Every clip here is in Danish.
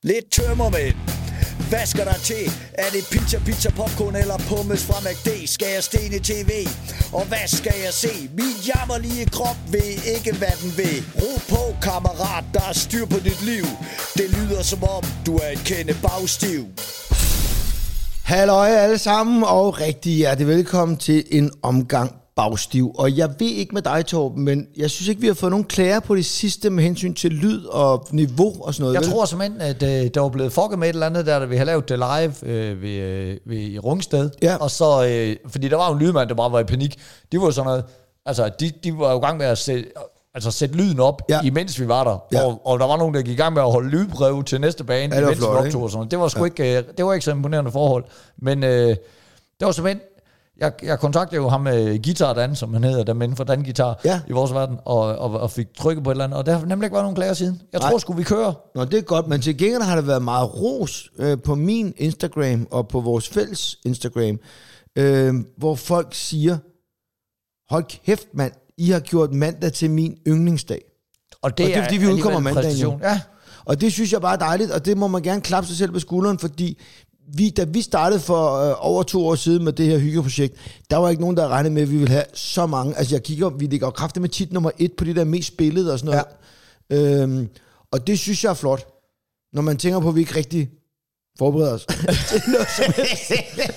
Lidt tømmermænd. Hvad skal der til? Er det pizza, popcorn eller pommes fra McD? Skal jeg stene tv? Og hvad skal jeg se? Min jammerlige krop ved ikke, hvad den vil. Ro på, kammerat, der er styr på dit liv. Det lyder som om, du er et kende bagstiv. Halløj alle sammen, og rigtig hjertelig velkommen til en omgang bagstiv. Og jeg ved ikke med dig, Torben, men jeg synes ikke, vi har fået nogen klager på det sidste med hensyn til lyd og niveau og sådan noget. Jeg tror simpelthen, at der var blevet fucket med et eller andet, der vi har lavet det live i Rungsted. Ja. Og så, fordi der var en lydmand, der bare var i panik. De var sådan noget, altså de var jo i gang med at sætte lyden op, imens vi var der. Ja. Og der var nogen, der gik i gang med at holde lydbrev til næste bane, imens vi optog og sådan. Det var sgu ikke, det var ikke så imponerende forhold. Men det var simpelthen, jeg kontaktede jo ham med Guitar Dan, som han hedder, der inden for Dan Guitar i vores verden, og fik trykket på et eller andet, og der har nemlig ikke været nogen klager siden. Jeg tror sgu, vi kører. Nå, det er godt, men til gengæld har det været meget ros på min Instagram og på vores fælles Instagram, hvor folk siger, hold kæft mand, I har gjort mandag til min yndlingsdag. Og det er fordi, vi udkommer mandagen jo. Ja. Og det synes jeg bare er dejligt, og det må man gerne klappe sig selv på skulderen, fordi da vi startede for over 2 år siden med det her hyggeprojekt, der var ikke nogen, der regnede med, at vi ville have så mange. Altså jeg kigger, vi ligger jo kraftigt med tit nummer 1 på det der mest spillede og sådan noget. Og det synes jeg er flot, når man tænker på, at vi ikke rigtig forbereder os til noget som helst.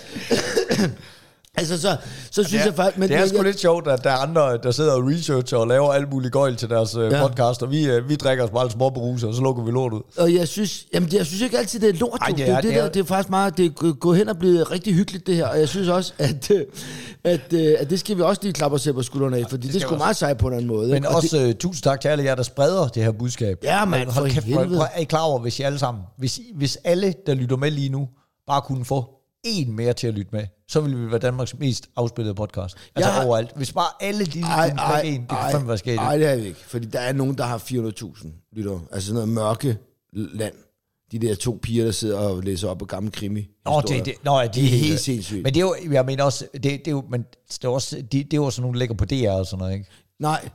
Altså, så synes jeg faktisk... Det er sgu lidt sjovt, at der er andre, der sidder og researcher og laver alt muligt gøjl til deres podcast, og vi drikker os bare små beruser, og så lukker vi lort ud. Og jeg synes ikke altid, det er lort. Ej, det er faktisk meget... Det går hen og bliver rigtig hyggeligt, det her. Og jeg synes også, at det skal vi også lige klappe os selv på skuldrene af, fordi det er sgu meget sejt på en måde. Men også tusind tak til alle jer, der spreder det her budskab. Ja, man, for helvede. Er I klar over, hvis I alle sammen... Hvis alle, der lytter med lige nu, bare kunne få en mere til at lytte med, så ville vi være Danmarks mest afspillede podcast. Altså overalt. Hvis bare alle de kunne få en, det kan fandme være sket. Nej, det er vi ikke. Fordi der er nogen, der har 400.000 lytter. Altså sådan noget mørke land. De der 2 piger, der sidder og læser op på gamle krimi. Det er helt sindssygt. Men det er jo, jeg mener også, det er jo, men det er også, det er jo sådan nogle, der ligger på DR og sådan noget, ikke? Nej,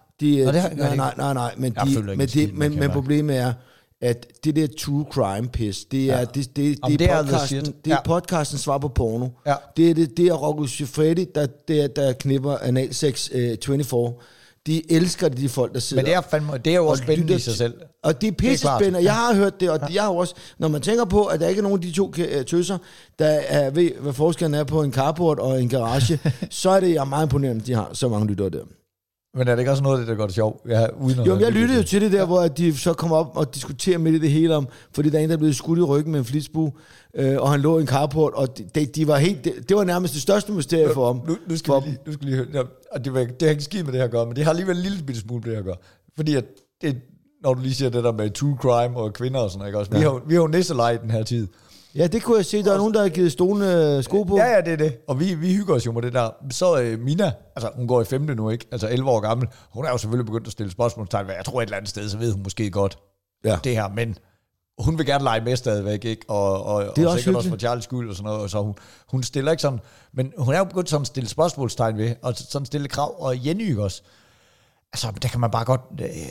men problemet er, at det der true crime piss, det er podcastens svar på porno. Ja. Det er Rocco Siffredi, der knipper analsex 24. De elsker de folk, der sidder. Men det er jo også spændende i sig selv. Og det er pisse spændende. Jeg har hørt det, og jeg har også, når man tænker på, at der ikke er nogen af de 2 tøser, der ved, hvad forskellen er på en carport og en garage, så er det meget imponerende, at de har så mange lyttere der. Men er det ikke også noget af det, der går det sjovt? Jeg lyttede jo til det der, hvor de så kommer op og diskuterer midt i det hele om, fordi der er en, der er blevet skudt i ryggen med en flitsbue, og han lå i en carport, og de var helt, det var nærmest det største mysterie for ham. Nu skal vi lige høre, og det har ikke skidt med det her at gøre, men det har alligevel en lille bitte smule med det her at gøre. Fordi at når du lige siger det der med true crime og kvinder og sådan noget, ikke også? Vi har jo nisseleje i den her tid. Ja, det kunne jeg se. Der er nogen, der har givet stående sko på. Ja, det er det. Og vi hygger os jo med det der. Så Mina, altså hun går i 5. nu, ikke? Altså 11 år gammel. Hun er jo selvfølgelig begyndt at stille spørgsmålstegn. Jeg tror et eller andet sted, så ved hun måske godt det her. Men hun vil gerne lege med stadigvæk, ikke? Og sikkert også for Charles skyld og sådan noget. Så hun stiller ikke sådan... Men hun er jo begyndt sådan at stille spørgsmålstegn ved, og sådan stille krav. Og Jenny også. Altså, der kan man bare godt...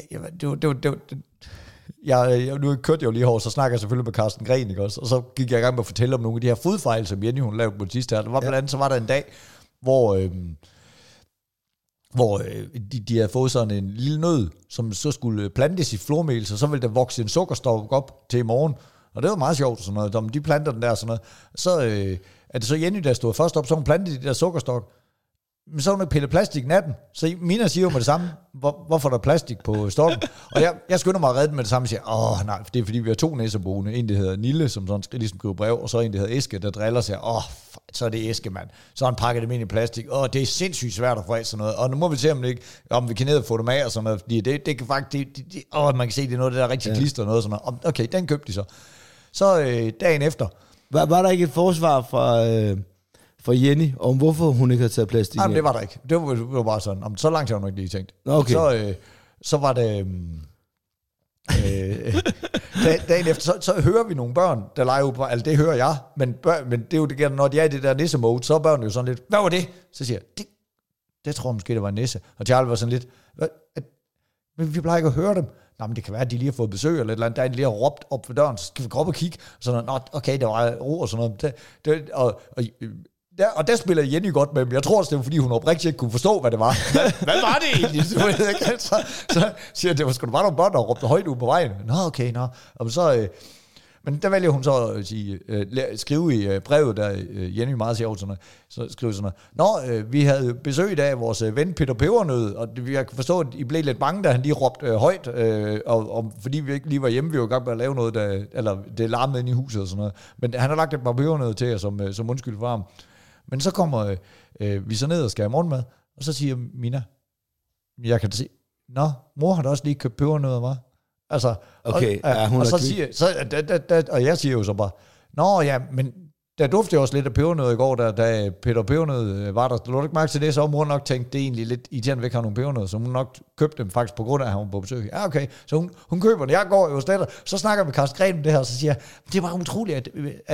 Nu kørte jeg jo lige over, så snakker jeg selvfølgelig med Carsten Gren, ikke også? Og så gik jeg i gang med at fortælle om nogle af de her fodfejl, som Jenny hun lavede på det sidste her. Der var blandt andet, så var der en dag, hvor de havde fået sådan en lille nød, som så skulle plantes i flormel, så ville der vokse en sukkerstok op til i morgen. Og det var meget sjovt, sådan noget. De planter den der sådan noget. Så er det så Jenny, der stod først op, så hun plantede de der sukkerstok. Men så har hun pillet plastik af den. Så Mina siger jo med det samme, hvorfor der er plastik på stokken? Og jeg skynder mig at redde den med det samme og siger, nej, det er fordi vi har 2 næseboende. En, der hedder Nille, som sådan ligesom skriver brev, og så en, der hedder Eske, der driller sig. Så er det Eske, mand. Så har han pakket dem ind i plastik. Det er sindssygt svært at få af sådan noget. Og nu må vi se, om vi kan ned og få dem af og sådan noget. Fordi det kan faktisk, man kan se, det er noget, der er rigtig klister og noget sådan noget. Okay, den købte de så. Så dagen efter. Var der ikke et forsvar for Jenny, om hvorfor hun ikke har taget plastik? Nej, det var der ikke. Det var bare sådan. Så langt har hun ikke lige tænkt. Okay. Så var det... dagen efter, så hører vi nogle børn, der leger ud på... Altså, det hører jeg, men det er jo det, når de er i det der nisse-mode, så er børnene jo sådan lidt... Hvad var det? Så siger jeg, det tror jeg måske, det var en nisse. Og Charles var sådan lidt... Men vi plejer ikke at høre dem. nej, men det kan være, at de lige har fået besøg, eller et eller andet, der lige har råbt op ved døren, så skal vi gå op og kigge, sådan noget, okay, der var ro og sådan noget, og der spiller Jenny godt med dem. Jeg tror også, det var, fordi hun oprigtigt ikke kunne forstå, hvad det var. Hvad var det egentlig? Så siger jeg, det var sgu da bare nogle børn, der råbte højt ud på vejen. Nå, okay, nå. Og så... Men der vælger hun så at sige, skrive i brevet, der Jenny meget sjovt, sådan noget, så skriver sådan noget, vi havde besøg i dag af vores ven Peter Pebernød, og jeg kan forstå, at I blev lidt bange, da han lige råbte højt, og fordi vi ikke lige var hjemme, vi var i gang med at lave noget, eller det larmede ind i huset og sådan noget. Men han har lagt et par pebernød til jer som undskyld for ham. Men så kommer vi så ned og skal have morgenmad, og så siger Mina, jeg kan se, nå, mor har da også lige købt pebernødder, hva'? Altså, okay, og så siger, og jeg siger jo så bare, nå ja, men der duftede også lidt af pebernød i går, da Peter Pebernød var der. Du lå ikke mærke til det, så hun nok tænkte, det er egentlig lidt irriterende, at vi ikke har nogle pebernød, så hun nok købte dem faktisk på grund af, at hun var på besøg. Ja, okay, så hun køber det. Jeg går jo stedet, så snakker jeg med Carsten Gren om det her, og så siger jeg, det er bare utroligt,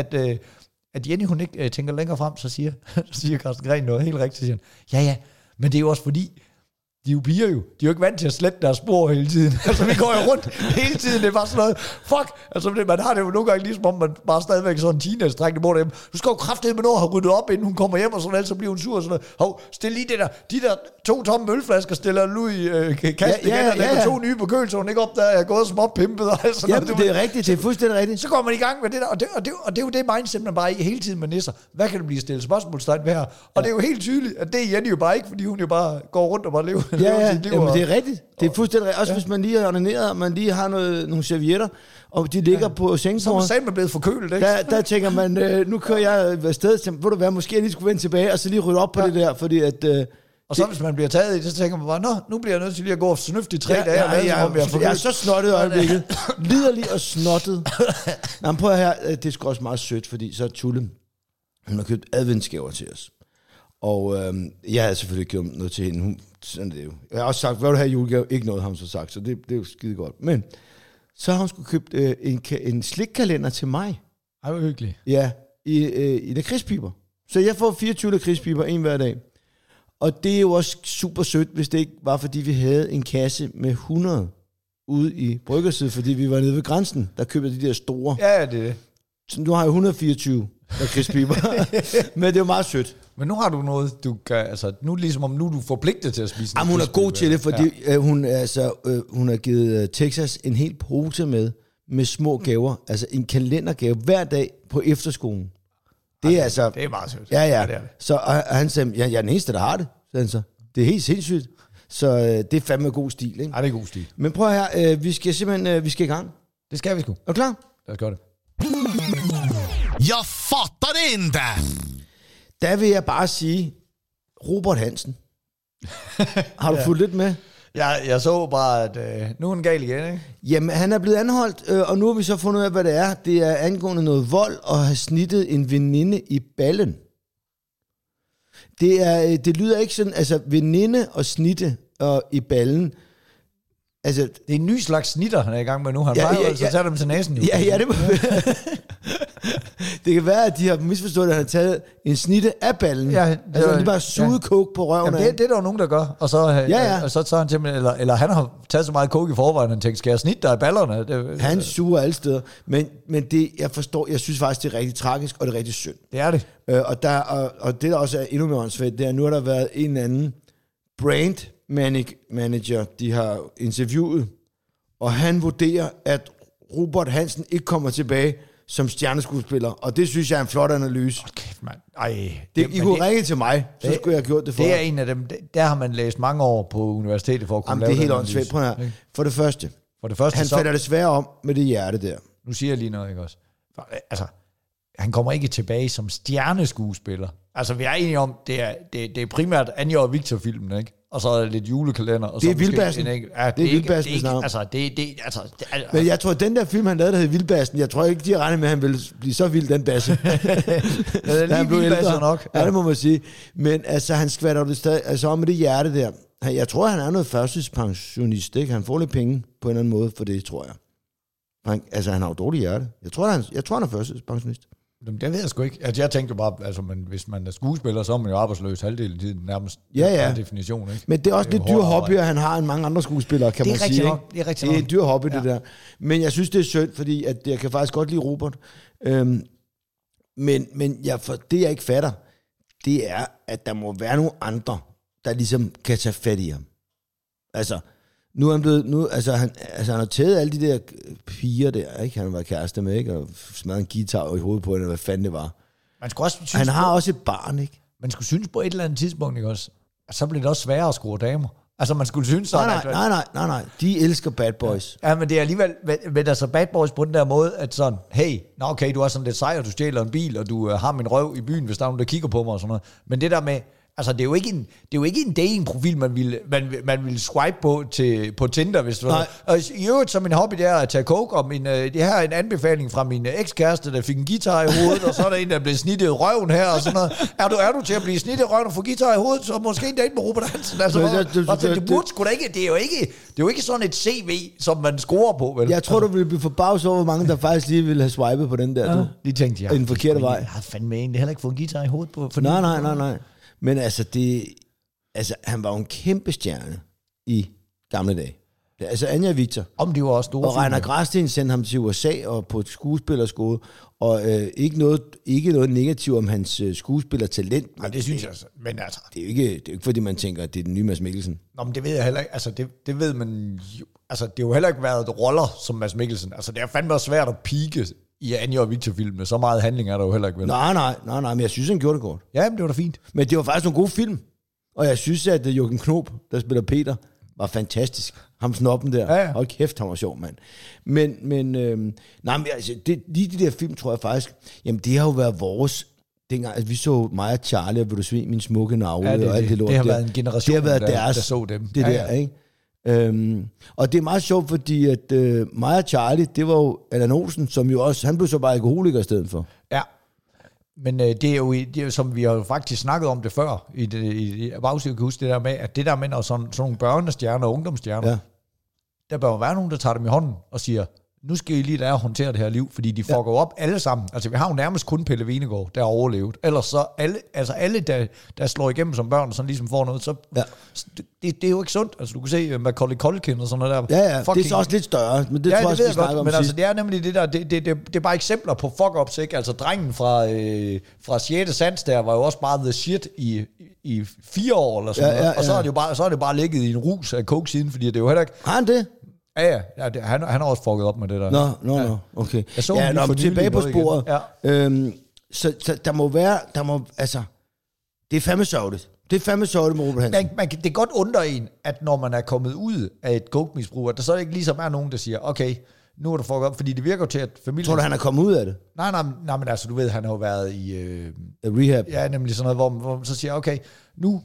at Jenny, hun ikke tænker længere frem, så siger Carsten Gren noget helt rigtigt, siger han, ja, men det er jo også fordi, de er jo piger jo. De er jo ikke vant til at slette deres spor hele tiden. Altså, vi går jo rundt hele tiden. Det er bare sådan noget, fuck. Altså, man har det jo nogle gange ligesom, om man bare stadigvæk sådan en teenage-dreng, der bor derhjemme. Du skal jo kraftedeme med noget at have ryddet op, inden hun kommer hjem, og sådan, så bliver hun sur og sådan noget. Hov, stil lige de der 2 tomme mølflasker, stiller du i kassen igen, og lægger 2 nye på køl, så hun ikke opdager, at jeg er gået som oppimpet. Altså, ja, det er rigtigt. Det er fuldstændig rigtigt. Så går man i gang med det der, og det er jo det mindset, man bare hele tiden med nisser. Hvad kan det blive stillet spørgsmålstegn ved her? Og det er jo helt tydeligt, at det er Jenny jo bare ikke, fordi hun jo bare går rundt og bare lever sit liv. Jamen, det er rigtigt. Det er fuldstændig rigtigt. Også hvis man lige har ordineret, og man lige har nogle servietter, og de ligger på sengebordet. Så er man blevet forkølet, ikke? Der tænker man, nu kører jeg afsted, så ved du hvad, måske jeg lige skulle vende tilbage, og så lige rydde op på det der, fordi at... og så hvis man bliver taget i det, så tænker man bare, nu bliver jeg nødt til lige at gå og snøfte i 3 dage. Jeg er så snottet i øjeblikket. Liderlig og snottet. Nå, prøv her, det er sgu også meget sødt, fordi så er Tulle, hun har købt adventsgaver til os. Og jeg havde selvfølgelig gjort noget til hende. Sådan det jo. Jeg har også sagt, hvad du har i julegave? Ikke noget, har hun så sagt, så det er jo skide godt. Men så har hun skulle købt en slikkalender til mig. Ej, hvor hyggeligt. Ja, i lakridspiber. Så jeg får 24 lakridspiber, en hver dag. Og det er jo også super sødt, hvis det ikke var, fordi vi havde en kasse med 100 ude i Bryggerside, fordi vi var nede ved grænsen, der købte de der store. Ja, det er det. Så nu har jeg 124 lakridspiber. Men det er jo meget sødt. Men nu har du noget, du kan, altså nu ligesom om nu er du forpligtet til at spise. Jamen, hun er god til det, fordi hun har givet Texas en hel pose med små gaver, altså en kalendergave hver dag på efterskolen. Det er altså... Det er meget sødt. Ja. Det er det. Så og han sagde, jeg er den eneste, der har det, sagde han så. Det er helt sindssygt. Så det er fandme god stil, ikke? Ja, det er god stil. Men prøv her, vi skal simpelthen vi i gang. Det skal vi sgu. Er du klar? Lad os gøre det. Jeg fatter det inte! Der vil jeg bare sige, Robert Hansen. Har du fulgt lidt med? Jeg så bare, at nu er han gal igen, ikke? Jamen, han er blevet anholdt, og nu har vi så fundet ud af, hvad det er. Det er angående noget vold og have snittet en veninde i ballen. Det lyder ikke sådan, altså veninde og snitte og i ballen. Altså, det er en ny slags snitter, han er i gang med nu. Han plejer altså at tage dem til næsen. Jo. Ja, det må det kan være, at de har misforstået, at han har taget en snitte af ballen. Ja, altså, han bare suget coke på røven. Jamen, det er der jo nogen, der gør. Og så, og så han simpelthen, eller han har taget så meget coke i forvejen, han tænkte, skal jeg snitte dig af ballerne? Han suger alle steder. Men det, jeg synes faktisk, det er rigtig tragisk, og det er rigtig synd. Det er det. Og det, der også er endnu mere åndssvagt, det er, nu har der været en anden brand manager, de har interviewet, og han vurderer, at Robert Hansen ikke kommer tilbage som stjerneskuespiller, og det synes jeg er en flot analyse. Kæft, mand. Ej. I kunne ringe til mig, så skulle jeg have gjort det for. Det er en af dem, der har man læst mange år på universitetet for at kunne lave det. Det er helt åndssvagt. Prøv her. For det første, han falder desværre om med det hjerte der. Nu siger jeg lige noget, ikke også? Altså, han kommer ikke tilbage som stjerneskuespiller. Altså, vi er enige om, det er primært Anja og Victor-filmen, ikke? Og så er der lidt julekalender. Og det er Vildbassen. Ja, det er Vildbassen. Men jeg tror, den der film, han lavede, der hed Vildbassen, jeg tror ikke, de har regnet med, at han ville blive så vild, den basse. Det er lige Vildbassen nok. Ja, det må man sige. Men altså, han skvatter det stadig, altså om med det hjerte der. Jeg tror, han er noget førstidspensionist, ikke? Han får lidt penge på en eller anden måde for det, tror jeg. Han har jo dårligt hjerte. Jeg tror, han er førstidspensionist. Jamen, det ved jeg sgu ikke. Altså, jeg tænkte jo bare, altså, hvis man er skuespiller, så er man jo arbejdsløs halvdelen af tiden, nærmest. Ja. Definition, ikke? Men det er også lidt dyr hobby, han har end mange andre skuespillere, kan man sige. Det er rigtig Det er en dyr hobby, det der. Men jeg synes, det er synd, fordi at jeg kan faktisk godt lide Robert. Men det, jeg ikke fatter, det er, at der må være nogle andre, der ligesom kan tage fat i ham. Altså, nu er han blevet, han har taget alle de der piger der, ikke? Han var kæreste med, ikke? Og smadret en guitar i hovedet på hende, hvad fanden det var. Man skulle også synes, han har også et barn, ikke? Man skulle synes på et eller andet tidspunkt, ikke også? Så blev det også sværere at score damer. Altså, man skulle synes sådan... Nej. De elsker bad boys. Ja, men det er alligevel... Men altså, bad boys på den der måde, at sådan... Hey, okay, du er sådan lidt sej, og du stjæler en bil, og du har min røv i byen, hvis der er nogen, der kigger på mig og sådan noget. Men det der med... Altså, det er jo ikke en dating-profil, man ville swipe på Tinder, hvis det var. Og i øvrigt, som min hobby, det er at tage coke, og det her er en anbefaling fra min ekskæreste, der fik en guitar i hovedet, og så er der en, der blev snittet i røven her, og sådan noget. Er du til at blive snittet i røven og få guitar i hovedet, så måske en date med Robert Hansen. Altså, det burde sgu da ikke, det er jo ikke sådan et CV, som man scorer på, vel? Jeg tror, du ville blive forbavset over, hvor mange, der faktisk lige ville have swipet på den der, du. De tænkte, den forkerte vej. Jeg har fandme egentlig heller ikke fået en guitar i hovedet på. Nej. Men han var jo en kæmpe stjerne i gamle dage. Altså Anja Victor. Om de var også store. Og Reiner Græsten sendte ham til USA og på et skuespillerskole. Og ikke noget negativt om hans skuespillertalent. Nej, det synes jeg altså. Men altså. Det er jo ikke fordi man tænker, at det er den nye Mads Mikkelsen. Nå, men det ved jeg heller ikke. Altså, det ved man jo. Altså, det har jo heller ikke været roller som Mads Mikkelsen. Altså, det er fandme svært at pike i Anja og Victor-filmene. Så meget handling er der jo heller ikke, vel? Nej, men jeg synes, han gjorde det godt. Ja, men det var da fint. Men det var faktisk en god film. Og jeg synes, at Jürgen Knob, der spiller Peter, var fantastisk. Ham snoppen der. Ja. Hold kæft, han var sjov, mand. Men altså, de der film, tror jeg faktisk, jamen det har jo været vores, dengang, altså, vi så mig og Charlie, og Vil du svine min smukke navle, og alt det lort. Det har været en generation, det har været der så dem. Det der, ikke? Og det er meget sjovt, fordi at mig og Charlie, det var jo Allan Olsen, som jo også, han blev så bare alkoholiker i stedet for. Ja, men det er jo, som vi har jo faktisk snakket om det før, i bagsiden, kan huske det der med, at det der med, når sådan nogle børnestjerner og ungdomsstjerner, der bør være nogen, der tager dem i hånden og siger, nu skal I lige lære at håndtere det her liv, fordi de fucker op alle sammen. Altså, vi har jo nærmest kun Pelle Venegård, der har overlevet. Ellers så alle der slår igennem som børn, og sådan ligesom får noget, så det er jo ikke sundt. Altså, du kan se Macaulay Culkin og sådan noget der. Ja, fucking, det er så også lidt større, men det tror jeg også, vi snakker om men sidst. Altså, det er nemlig det der, det er bare eksempler på fuck-ups, ikke? Altså, drengen fra 6. Sans der, var jo også bare the shit i 4 år, eller sådan noget. Og så er det bare ligget i en rus af coke siden, fordi det er jo heller ikke... Har han det? Ja, han har også fucket op med det der. Nå, okay. Jeg så tilbage på sporet. Ja. Så der må, altså, det er fandme sørgeligt. Det er fandme sørgeligt med Robert Hansen. Det kan godt undre en, at når man er kommet ud af et coke-misbrug, at der så ikke ligesom er nogen, der siger, okay, nu er du fucket op, fordi det virker til, at familien... Tror du, han er kommet ud af det? Nej, men altså, du ved, han har jo været i... rehab. Ja, nemlig sådan noget, hvor man så siger, okay, nu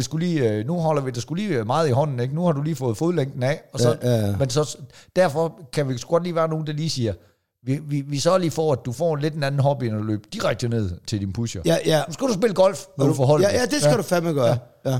holder vi det sgu lige meget i hånden, ikke? Nu har du lige fået fodlængden af, og så, men så derfor kan vi sgu godt lige være nogen, der lige siger, vi så lige får, at du får lidt en anden hobby, end at løbe direkte ned til din pusher. Ja. Nu skal du spille golf, når du får holdet. Ja, det skal du fandme gøre.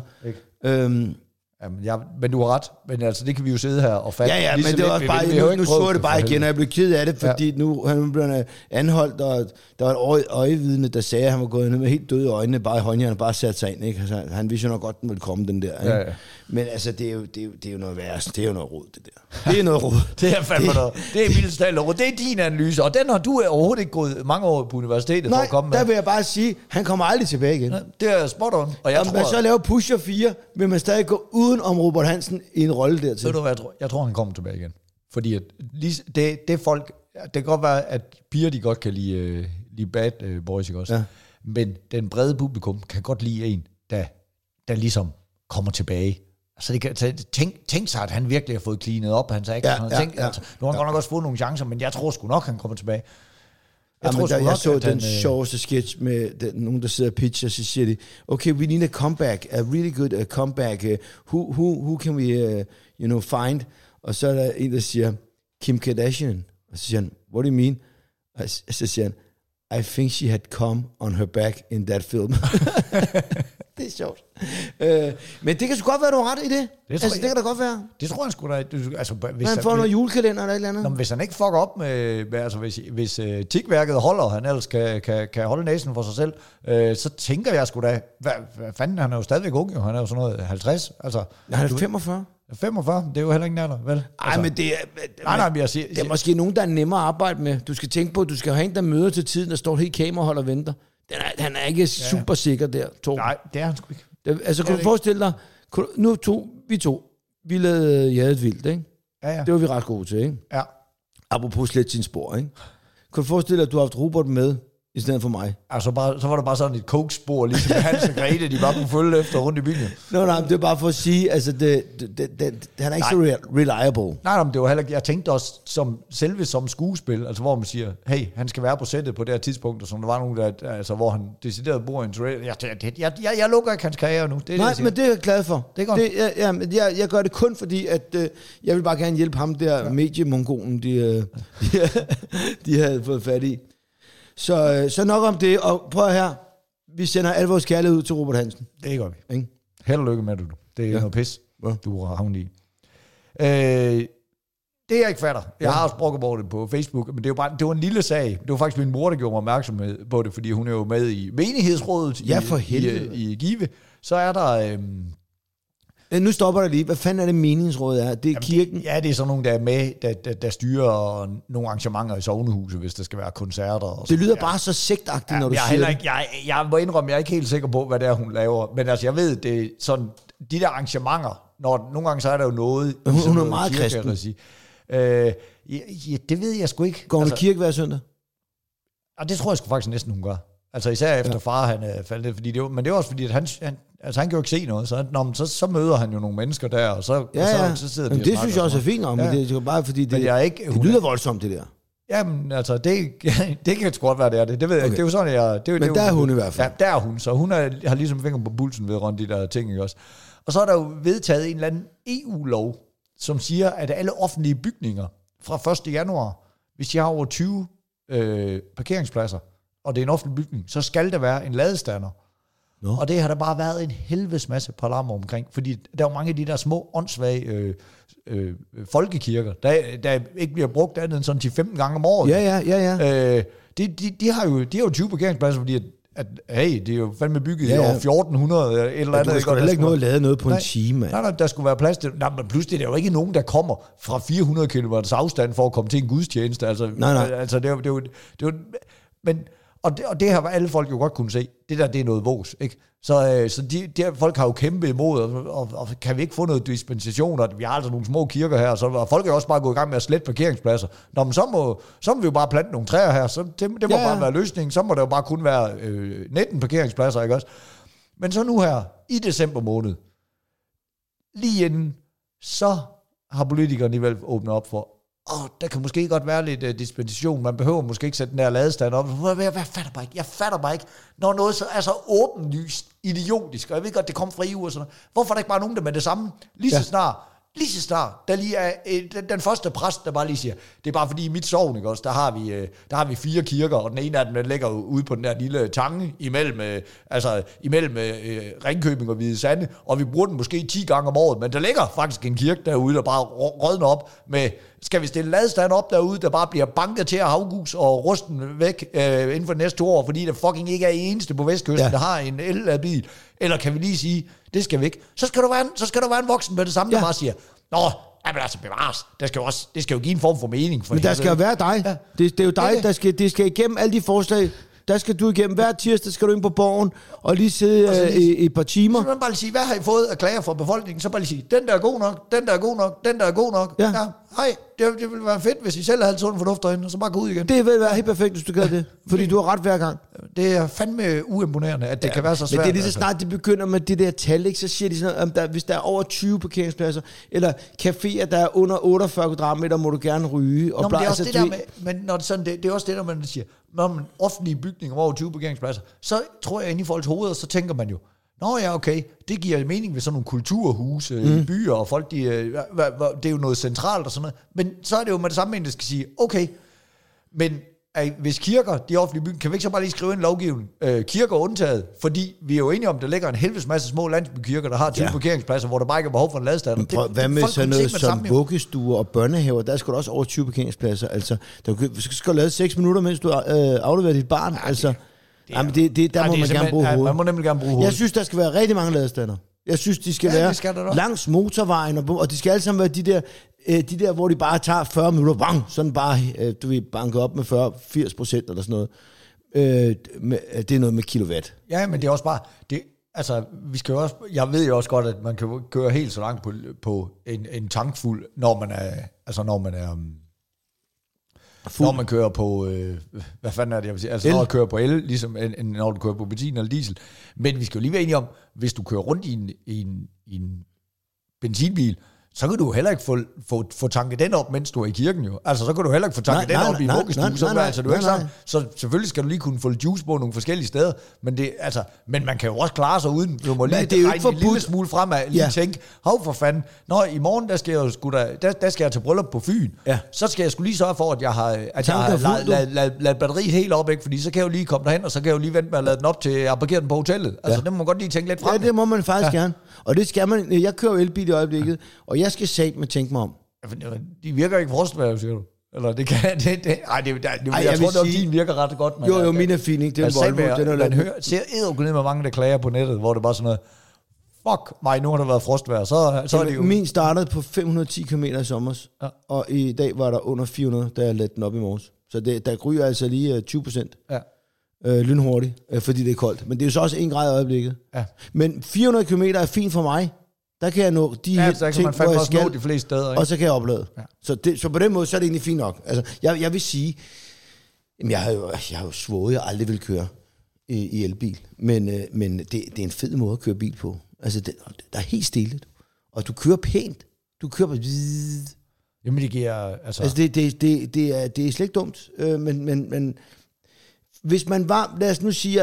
Men du har ret. Men altså, det kan vi jo sidde her og fatte. Ja, men det var også bare, nu så det bare igen, og jeg blev ked af det, fordi nu han blev anholdt, og der var et øjevidne, der sagde, at han var gået ned med helt døde øjne, bare i håndjern, bare sat sig ind, ikke? Altså, han vidste jo nok godt, den ville komme, den der. Ja. Men altså, det er jo noget værre. Det er jo noget rod, det der. Det er noget rod. Det er fandme noget. Det er mildest talt rod. Det er din analyse, og den har du overhovedet ikke gået mange år på universitetet for at komme med. Der vil jeg bare sige, han kommer aldrig tilbage igen. Nej, det er spot on. Og jeg tror, man så laver Pusher 4, vil man stadig gå uden om Robert Hansen i en rolle dertil. Ved du hvad, jeg tror, han kommer tilbage igen. Fordi at det folk, det kan godt være, at piger, de godt kan lide bad boys, ikke også? Ja. Men den brede publikum kan godt lide en, der ligesom kommer tilbage. Altså det kan tænk sig, at han virkelig har fået cleanet op. Han sagde ikke altså, nu har han godt nok også fået nogle chancer, men jeg tror sgu nok, han kommer tilbage. Jeg så den sjoveste sketch med nogen, der sidder og pitcher, og så siger de, okay, we need a comeback, a really good comeback. Who can we, find? Og så er der en, der siger, Kim Kardashian. Og så siger han, what do you mean? Og så siger han, I think she had come on her back in that film. Det er sjovt. Men det kan sgu godt være, du har ret i det. Det kan da godt være. Det tror jeg sgu da. Altså, hvis han får noget julekalender eller et eller andet. Nå, hvis han ikke fucker op med altså hvis tikværket holder, og han ellers kan holde næsen for sig selv, så tænker jeg sgu da, hvad fanden, han er jo stadigvæk ung, jo. Han er jo sådan noget 50. Altså, han er 45. 45, det er jo heller ikke nærmere, vel? Nej, men det er... det er måske nogen, der er nemmere at arbejde med. Du skal tænke på, at du skal have en, der møder til tiden, der står helt kamerahold og venter. Han er ikke super sikker der, Torben. Nej, det er han sgu ikke. Altså, kan du forestille dig, vi lavede Jadet Vildt, ikke? Ja. Det var vi ret gode til, ikke? Ja. Apropos slet sin spor, ikke? Kan du forestille dig, at du har haft Robert med, i stedet for mig? Altså, så var der bare sådan et coke-spor, ligesom Hans og Grete, de bare kunne følge efter rundt i byen. Nej, det er bare for at sige, altså, han er ikke så reliable. Nej, men det var heller ikke, jeg tænkte også som skuespil, altså hvor man siger, hey, han skal være på sættet på det her tidspunkt, og som der var nogen, der, altså, hvor han decideret bor i en trailer. Jeg lukker ikke hans karriere nu. Det er nej, det, men det er jeg glad for. Det er godt. Jeg gør det kun fordi, at jeg vil bare gerne hjælpe ham der mediemongolen, de havde fået fat i. Så nok om det, og prøv her. Vi sender al vores kærlighed ud til Robert Hansen. Det gør vi. Held og lykke med det, du. Det er noget pis, du har havnet i. Det jeg ikke fatter. Jeg har også brugt over det på Facebook, men det var en lille sag. Det var faktisk min mor, der gjorde mig opmærksom på det, fordi hun er jo med i menighedsrådet i Give. Så er der... Nu stopper der lige. Hvad fanden er det menighedsrådet er? Det er kirken? Det er sådan nogen, der er med, der styrer nogle arrangementer i sognehuset, hvis der skal være koncerter. Og det lyder bare så sektagtigt, når du siger det. Jeg må indrømme, jeg er ikke helt sikker på, hvad det er, hun laver. Men altså, jeg ved, det er sådan, de der arrangementer, nogle gange så er der jo noget... Hun er meget kristen. Det ved jeg sgu ikke. Går hun i kirke hver søndag? Det tror jeg sgu faktisk næsten, hun gør. Altså især efter far, han faldt ned. Men det er også fordi, at han kan jo ikke se noget. Så møder han jo nogle mennesker der, og så sidder de. Men det synes jeg også er fint om, men det er jo bare fordi, det lyder voldsomt, det der. Jamen, altså, det kan sgu godt være, det er det. Det ved jeg ikke. Det er jo sådan, men der er hun i hvert fald. Ja, der er hun. Så hun har ligesom fingeren på pulsen vedrørende de der ting, ikke også? Og så er der jo vedtaget en eller anden EU-lov, som siger, at alle offentlige bygninger fra 1. januar, hvis de har over 20 parkeringspladser, og det er en offentlig bygning, så skal der være en ladestander. No. Og det har der bare været en helvedes masse alarmer omkring, fordi der er jo mange af de der små, åndssvage folkekirker, der ikke bliver brugt andet end sådan 10-15 gange om året. Ja. De har jo 20 parkeringspladser, fordi hey, det er jo fandme bygget i år 1400 eller et eller andet. Der skulle ikke lade noget på en time. Nej, der skulle være plads til. Nej, men pludselig er der jo ikke nogen, der kommer fra 400 km afstand for at komme til en gudstjeneste. Altså, nej. Altså, det er jo men og det har alle folk jo godt kunne se. Det der, det er noget vås, ikke? Så de folk har jo kæmpet imod, og kan vi ikke få noget dispensation, og vi har altså nogle små kirker her, så folk er også bare gået i gang med at slette parkeringspladser. Nå, men så må vi jo bare plante nogle træer her, så det må bare være løsningen, så må der jo bare kun være 19 parkeringspladser, ikke også? Men så nu her, i december måned, lige inden, så har politikerne alligevel åbnet op for, der kan måske godt være lidt dispensation. Man behøver måske ikke sætte den der ladestand op. Jeg fatter bare ikke. Når noget så er så åbenlyst idiotisk, og jeg ved godt, det kommer fra EU og sådan noget. Hvorfor er der ikke bare nogen, der med det samme? Lige så snart, der lige er den første præst, der bare lige siger, det er bare fordi i mit sogn, ikke også, der har vi 4 kirker, og den ene af dem ligger ude på den der lille tange imellem Ringkøbing og Hvide Sande, og vi bruger den måske 10 gange om året, men der ligger faktisk en kirke derude, der bare rådner op med, skal vi stille ladestand op derude, der bare bliver banket til at havgus og rusten væk inden for de næste 2 år, fordi der fucking ikke er eneste på Vestkysten, der har en el-bil, eller kan vi lige sige, det skal vi ikke. Så skal der være en voksen med det samme, der bare siger, men altså bevares, det skal jo give en form for mening. Men der skal jo være dig. Ja. Det er jo dig, det skal igennem alle de forslag. Der skal du igennem. Hver tirsdag skal du ind på Borgen og lige sidde i et par timer. Så man bare lige sige, hvad har I fået af klager fra befolkningen? Så bare lige sige, den der er god nok, den der er god nok, den der er god nok. Ja. Hej, det ville være fedt, hvis I selv havde sund fornuft derinde, og så bare gå ud igen. Det vil være helt perfekt, hvis du gør det. Fordi du har ret hver gang. Det er fandme uimponerende, at det kan være så svært. Men det er lige så snart, de begynder med det der tal, ikke? Så siger de sådan, at hvis der er over 20 parkeringspladser, eller caféer, der er under 48 kvadratmeter, må du gerne ryge. Og men det er også det der med, men når det, sådan, det er også det der, man siger, når man offentlige bygninger over 20 parkeringspladser, så tror jeg, inde i folks hoveder, så tænker man jo, okay, det giver mening ved sådan nogle kulturhuse i byer, og folk, det er jo noget centralt og sådan noget. Men så er det jo med det samme, der skal sige, okay, men hvis kirker, de offentlige bygninger, kan vi ikke så bare lige skrive en lovgivning? Kirker undtaget, fordi vi er jo enige om, der ligger en helvedes masse små landsbykirker, der har 20 parkeringspladser, hvor der bare ikke er behov for en ladestander. Hvad med sådan noget som vuggestuer og børnehaver? Der skal du også over 20 parkeringspladser. Altså, du skal lade 6 minutter, mens du afleverer dit barn. Altså, der må man gerne bruge hovedet. Man må nemlig gerne bruge hovedet. Jeg synes, der skal være rigtig mange ladestander. Jeg synes, de skal være langs motorvejen, og de skal alle sammen være de der, hvor de bare tager 40 minutter, bang, sådan bare, du vil banke op med 80% eller sådan noget. Det er noget med kilowatt. Ja, men det er også bare, vi skal jo også, jeg ved jo også godt, at man kan køre helt så langt på en tankfuld, når man er, når man kører på, hvad fanden er det, jeg vil sige, altså el. Når du kører på el, ligesom når du kører på benzin eller diesel. Men vi skal jo lige være enige om, hvis du kører rundt i en benzinbil, så kan du heller ikke få tanket den op, mens du er i kirken jo. Altså, så kan du heller ikke få tanket den op i en vuggestue. Så selvfølgelig skal du lige kunne få juice på nogle forskellige steder, men man kan jo også klare sig uden. Du må lige regne en lille smule fremad, lige tænke, hov for fanden, i morgen, der skal jeg til bryllup på Fyn. Ja. Så skal jeg sgu lige sørge for, at jeg har ladet batteriet helt op, ikke? Fordi så kan jeg jo lige komme derhen, og så kan jeg jo lige vente med at lade den op til at parkere den på hotellet. Altså, det må man godt lige tænke lidt frem. Ja, det må man faktisk gerne. Og det skal man. Jeg kører jo elbil i øjeblikket, og jeg skal satme tænke mig om. De virker ikke frostvær, siger du? Eller det kan... jeg tror nok, din virker ret godt. Men jo, min er fin, ikke? Det er man ser eddergud med mange, der klager på nettet, hvor det bare sådan noget, fuck mig, nu har der været frostvær, så er det jo... Min startede på 510 km i sommer, og i dag var der under 400, da jeg lette den op i morges. Så der ryger altså lige 20%. Ja. Lynhurtigt, fordi det er koldt. Men det er jo så også 1 grad i øjeblikket. Ja. Men 400 km er fint for mig. Der kan jeg nå de her ting, hvor jeg skal, de fleste steder, ikke? Og så kan jeg oplade. Ja. Så på den måde, så er det egentlig fint nok. Altså, jeg vil sige, jamen jeg har jo svoret, jeg aldrig vil køre i elbil. Men det er en fed måde at køre bil på. Altså, der er helt stille. Og du kører pænt. Du kører på... Jamen, det giver... Altså det er slet ikke dumt. Men hvis man var... Lad os nu sige,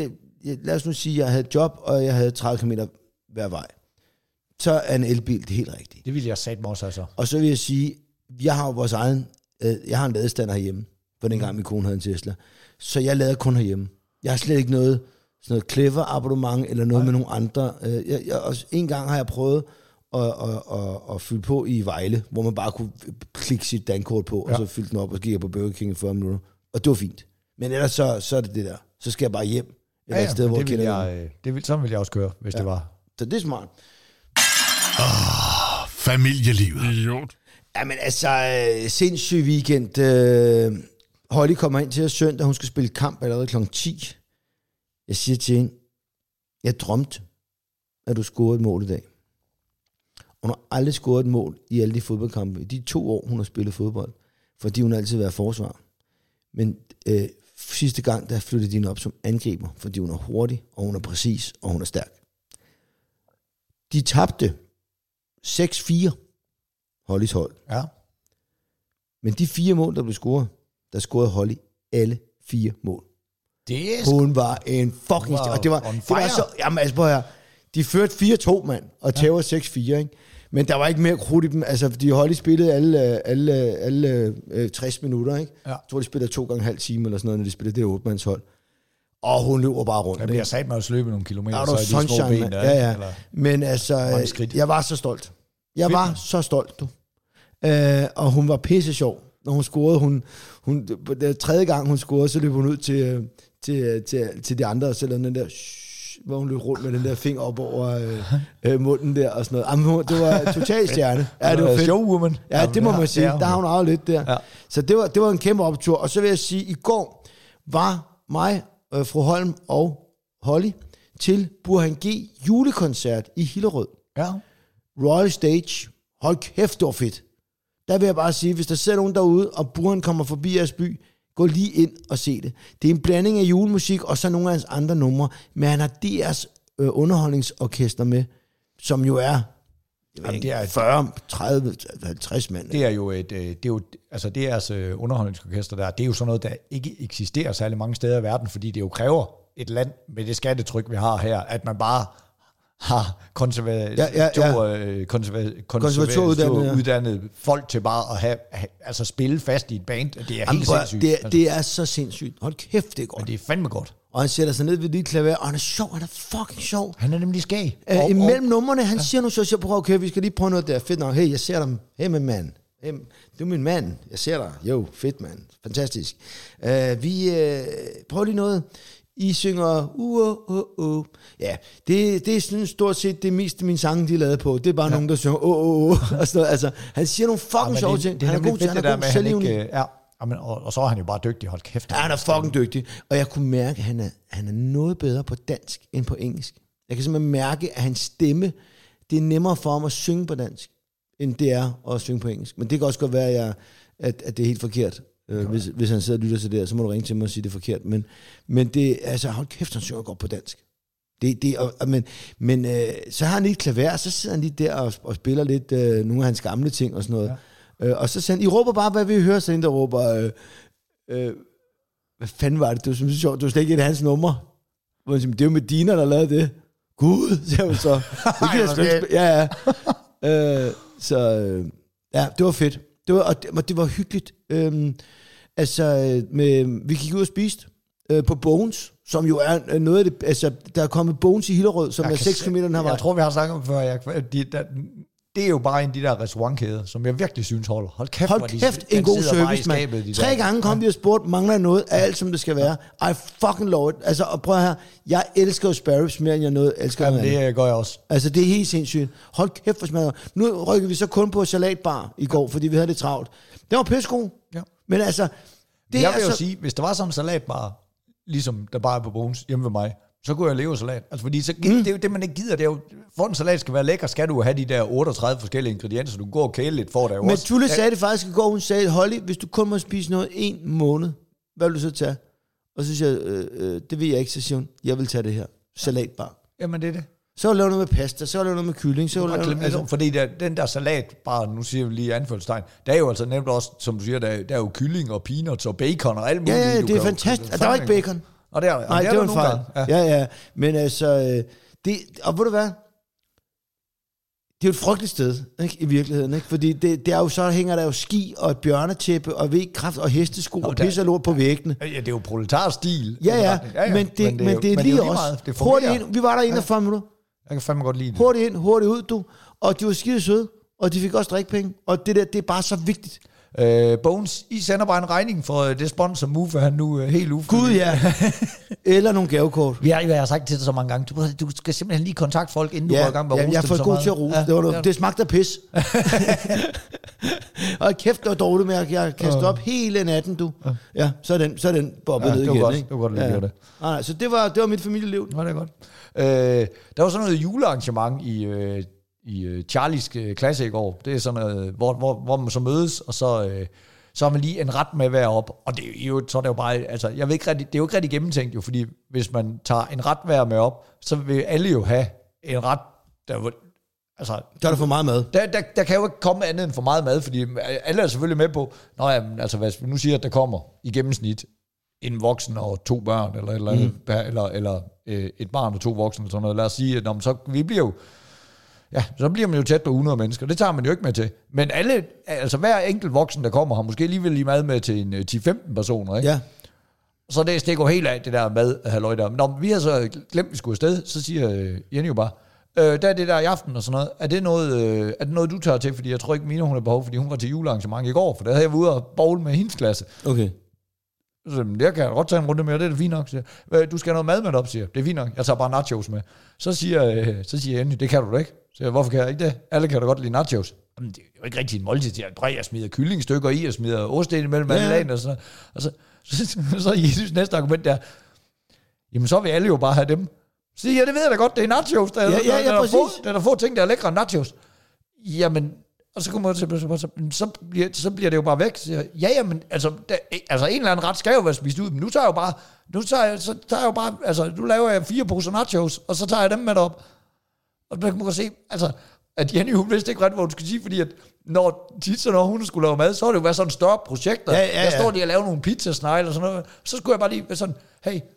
at jeg havde et job, og jeg havde 30 km hver vej. Så er en elbil det helt rigtigt. Det vil jeg satme også, altså. Og så vil jeg sige, jeg har jo vores egen... jeg har en ladestander herhjemme, for dengang min kone havde en Tesla. Så jeg lader kun herhjemme. Jeg har slet ikke sådan noget clever abonnement, eller noget med nogle andre. En gang har jeg prøvet at fylde på i Vejle, hvor man bare kunne klikke sit dankort på, og så fylde den op, og så gik jeg på Burger King i 40 minutter. Og det var fint. Men ellers så er det der. Så skal jeg bare hjem. Et sted, hvor sådan vil jeg også køre, hvis det var. Så det er smart. Familielivet. Idiot. Jamen altså, sindssyg weekend. Holly kommer ind til os søndag, hun skal spille kamp allerede kl. 10. Jeg siger til hende, jeg drømte, at du scorede et mål i dag. Hun har aldrig scoret et mål i alle de fodboldkampe. I de 2 år, hun har spillet fodbold. Fordi hun altid har været forsvar. Men sidste gang, der flyttede de hende op som angriber. Fordi hun er hurtig, og hun er præcis, og hun er stærk. De tabte 6-4, Hollys hold. Ja. Men de 4 mål, der blev scoret, der scorede Holly alle 4 mål. Hun var en fucking... Og det var så... Jamen altså, prøv her. De førte 4-2, mand, og tæver 6-4, ikke? Men der var ikke mere krudt i dem. Altså, fordi Holly spillede alle 60 minutter, ikke? Ja. Jeg tror, de spillede 2 gange halv time, eller sådan noget, når de spillede det 8-mandshold. Og hun løber bare rundt. Jeg bliver sat med at løbe nogle kilometer, så er de små ben der. Ja. Eller, men altså, jeg var så stolt. Jeg var så stolt, du. Og hun var pisse sjov. Når hun scorede, hun den 3. gang hun scorede, så løb hun ud til de andre, og så lavede den der, hvor hun løb rundt med den der finger op over munden der, og sådan noget. Jamen, det var totalt stjerne. Ja, det var fedt. Showwoman. Ja, det må man sige. Der har hun arvet lidt der. Ja. Så det var en kæmpe optur. Og så vil jeg sige, i går var mig, fru Holm og Holly til Burhan G julekoncert i Hillerød. Ja. Royal Stage. Hold kæft, det var fedt. Der vil jeg bare sige, hvis der sidder nogen derude, og Burhan kommer forbi jeres by, gå lige ind og se det. Det er en blanding af julemusik, og så nogle af hans andre numre, men han har deres underholdningsorkester med, som jo er, det er 40, 30, 50 mand. Det er jo altså deres underholdningsorkester der, det er jo sådan noget, der ikke eksisterer særlig mange steder i verden, fordi det jo kræver et land med det skattetryk, vi har her, at man bare har konservatoruddannede folk til bare at have altså spille fast i et band. Det er helt sindssygt. Det er så sindssygt. Hold kæft, det er godt. Men det er fandme godt. Og han sætter sig ned ved det klaver, og han er sjov, han er fucking sjov. Han er nemlig skæg. Imellem numrene, han siger nu så, jeg prøver, okay, vi skal lige prøve noget der. Fedt nok, hey, jeg ser dem. Hey, min mand. Hey, du er min mand. Jeg ser dig. Jo, fedt, mand. Fantastisk. Vi prøver lige noget. I synger Ja, det er sådan stort set det meste af mine sange, de er lavet på. Det er bare nogen, der synger og sådan noget. Altså, han siger nogle fucking sjove ting. Det er god til, han er god selvlivende. Og så er han jo bare dygtig, hold kæft. Ja, han er fucking dygtig. Og jeg kunne mærke, at han er noget bedre på dansk end på engelsk. Jeg kan simpelthen mærke, at hans stemme, det er nemmere for ham at synge på dansk, end det er at synge på engelsk. Men det kan også godt være, at det er helt forkert. Hvis han sidder og lytter til det, så må du ringe til mig og sige, det er forkert. Men det, altså, hold kæft, han synger godt på dansk. Men så har han lige et klaver, og så sidder han lige der og spiller lidt nogle af hans gamle ting og sådan noget. Ja. Og så siger han, I råber bare, hvad vi hører, så der råber, hvad fanden var det? Det var så sjovt, det var slet ikke et af hans nummer. Det er jo Medina, der lavede det. Gud, siger hun så. Det kan jeg spille. Ja. Ja, det var fedt. Det var hyggeligt. Vi gik ud og spiste på Bones, som jo er noget af det, altså der er kommet Bones i Hillerød, som er 6 km den her vej. Jeg tror, vi har snakket om før, det er jo bare en af de der restaurantkæder, som jeg virkelig synes holder. Hold kæft, en god service, mand. 3 gange kom vi og spurgte, mangler noget af alt, som det skal være. I fucking love it. Altså, og prøv her, jeg elsker jo Sparrows mere, end jeg noget elsker. Jamen, det gør jeg også. Altså, det er helt sindssygt. Hold kæft, for smadret. Nu rykker vi så kun på salatbar i går, fordi vi havde det travlt. Det var pissegod. Ja. Men altså, jeg vil jo sige, hvis der var sådan en salatbar, ligesom der bare er på Bones hjemme ved mig, så kunne jeg leve salat. Altså, fordi så, det er jo det, man ikke gider. Det er jo, for en salat skal være lækker, skal du have de der 38 forskellige ingredienser, så du går og kæle lidt for det. Men Tulle sagde det faktisk i går, hun sagde, Holly, hvis du kun må spise noget 1 måned, hvad vil du så tage? Og så siger jeg, det ved jeg ikke, så siger hun, jeg vil tage det her. Salatbar. Jamen, det er det. Så laver noget med pasta, så laver noget med kylling. Fordi den der salat, bare nu siger vi lige anførselstegn, der er jo altså nemt også, som du siger, der er jo kylling og peanuts og bacon og alt muligt. Ja, det er fantastisk. Der var ikke bacon. Og det er, nej, det var en fejl. Ja. Men altså, og ved du hvad? Det er jo et frygteligt sted, ikke? I virkeligheden, ikke? Fordi det er jo, så hænger der jo ski og et bjørnetæppe og V-kraft og hestesko og pisse og lort på væggene. Ja, det er jo proletarstil. Ja. Men det er lige også. Hurtigt ind. Vi var der 41 minutter. Jeg kan fandme godt lide det. Hurtigt ind, hurtigt ud, du. Og de var skide søde, og de fik også drikpenge. Og det er bare så vigtigt. Bones, I sender bare en regning for det sponsor Move, han nu helt ufyldig. Gud, ja. Eller nogle gavekort. Jeg har sagt til dig så mange gange, du skal simpelthen lige kontakte folk, inden du går i gang med at rose dem. Jeg er for god til at rose. Det smagte af pis. Og kæft, det var dårligt med, at jeg kastede op hele natten, du. Ja, så er den bobbet ned igen. Det var godt, at det. Nej, så det var mit familieliv. Det var det godt. Der var sådan noget julearrangement i Charlies klasse i går. Det er sådan noget, hvor man så mødes, og så har man lige en ret med hver op. Og det er jo, så er det jo bare, altså, jeg ved ikke rigtig, det er jo ikke rigtig gennemtænkt jo, fordi hvis man tager en ret hver med op, så vil alle jo have en ret, altså, der er der for meget mad. Der kan jo ikke komme andet end for meget mad, fordi alle er selvfølgelig med på, altså hvis vi nu siger, at der kommer i gennemsnit en voksen og 2 børn, eller et barn og 2 voksne, eller sådan noget. Lad os sige, at så vi bliver jo, ja, så bliver man jo tæt på 100 mennesker. Det tager man jo ikke med til. Men alle, altså hver enkelt voksen, der kommer, har måske alligevel lige mad med til en 10-15 personer, ikke? Ja. Så det går helt af, det der mad, halløj der. Men når vi har så glemt, vi skulle afsted, så siger Jenny jo bare, der er det der i aften og sådan noget. Er det noget, du tager til? Fordi jeg tror ikke, Mina hun har behov, fordi hun var til julearrangement i går, for der havde jeg været ude og bowl med hendes klasse. Okay. Så jeg kan godt tage en runde med, og det er fint nok, siger. Du skal have noget mad med op, siger. Det er fint nok, jeg tager bare nachos med. Så siger Jenny, det kan du da ikke. Så hvorfor kan jeg ikke det? Alle kan da godt lide nachos. Jamen, det er jo ikke rigtig en måltid. Jeg smider kyllingstykker i, og smider osten imellem alle lagen og sådan noget. Og så Jesus næste argument der, jamen så vil alle jo bare have dem. Så siger jeg, det ved jeg da godt, det er nachos. Der er der få ting, der er lækre end nachos. Jamen, og så kommer jeg til, så bliver det jo bare væk. Så jeg, men altså en eller anden ret skal jo være spist ud, men nu tager jeg jo bare, altså nu laver jeg 4 poser nachos, og så tager jeg dem med op. Og man kan se, altså, at Jenny, hun vidste ikke ret, hvad hun skulle sige, fordi at når hun skulle lave mad, så har det jo været sådan et større projekt, der står de og laver nogle pizzasnegle og sådan noget, så skulle jeg bare lige være sådan, hey,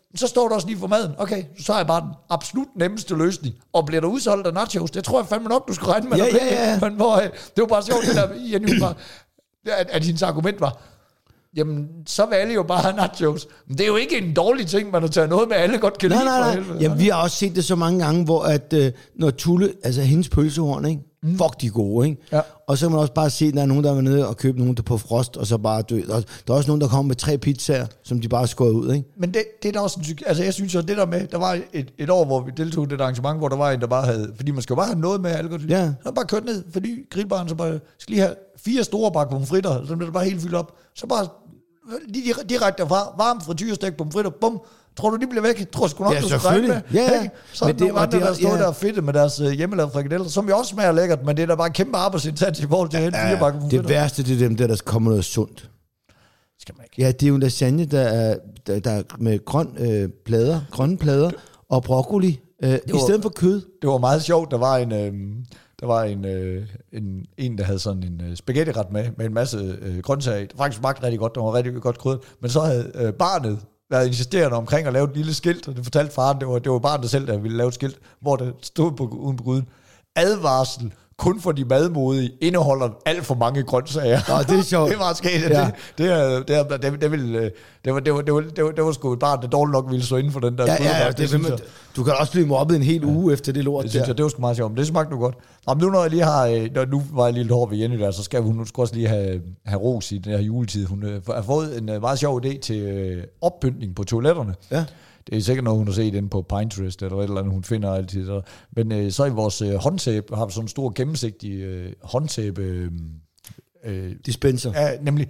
så står du også lige for maden. Okay, så er jeg bare den absolut nemmeste løsning. Og bliver der udsolgt af nachos, det tror jeg fandme nok, du skal regne med. Ja. Men det var bare sjovt, det der Jenny var, at hendes argument var, jamen, så vil alle jo bare have nachos. Men det er jo ikke en dårlig ting, man har taget noget med, alle godt kan lide. Nej. Jamen, vi har også set det så mange gange, hvor at, når Tulle, altså hendes pølsehorn, ikke? Fuck, de er gode, ikke? Ja. Og så kan man også bare se, at der er nogen, der er nede og købe nogen, der på frost, og så bare dø. Der er også nogen, der kommer med 3 pizzaer, som de bare skårer ud, ikke? Men det er da også altså jeg synes jo, det der med, der var et år, hvor vi deltog i det arrangement, hvor der var en, der bare havde, fordi man skal jo bare have noget med alt godt. Ja. Så bare kørt ned, fordi grillbaren så bare, skal lige have 4 store bakke pomfritter, så bliver det bare helt fyldt op. Så bare lige direkte derfra, varm frityrestek pomfritter, bum. Tror du, de bliver væk? Tror sgu nok, du skal regne med. Ja. Så er nogle andre, der står der fedte med deres hjemmelavede frikadeller, som jo også smager lækkert, men det er da bare en kæmpe arbejdsindsats i forhold til at hente 4 bakker pomfritter. Det værste, det er dem der kommer noget sundt. Skal man ikke. Ja, det er jo en lasagne, der er med grønne plader og broccoli, i stedet for kød. Det var meget sjovt. Der var en der havde sådan en spaghetti-ret med en masse grøntsager i. Det faktisk smagte rigtig godt, det var rigtig godt krydret. Men så havde barnet været insisterende omkring at lave et lille skilt, og det fortalte faren, det var barnet selv, der ville lave et skilt, hvor det stod uden på gryden. Advarsel kun for de madmodige indeholder alt for mange grøntsager. Nå, det er sjovt. Det var sket. Ja. Det var sgu et barn, der dårligt nok ville stå inden for den der. Ja, du kan også blive mobbet en hel uge efter det lort. Det synes jeg, det var sgu meget sjovt, men det smagte nu godt. Og nu når jeg lige har, nu var jeg lige lidt hård ved Jenny der, så skal hun også lige have ros i den her juletid. Hun har fået en meget sjov idé til oppyntning på toiletterne. Ja. Det er sikkert noget, hun har set inde på Pinterest, eller et eller andet, hun finder altid. Men så i vores håndsæbe har vi sådan en stor gennemsigtig håndsæbe... dispenser. Ja, nemlig.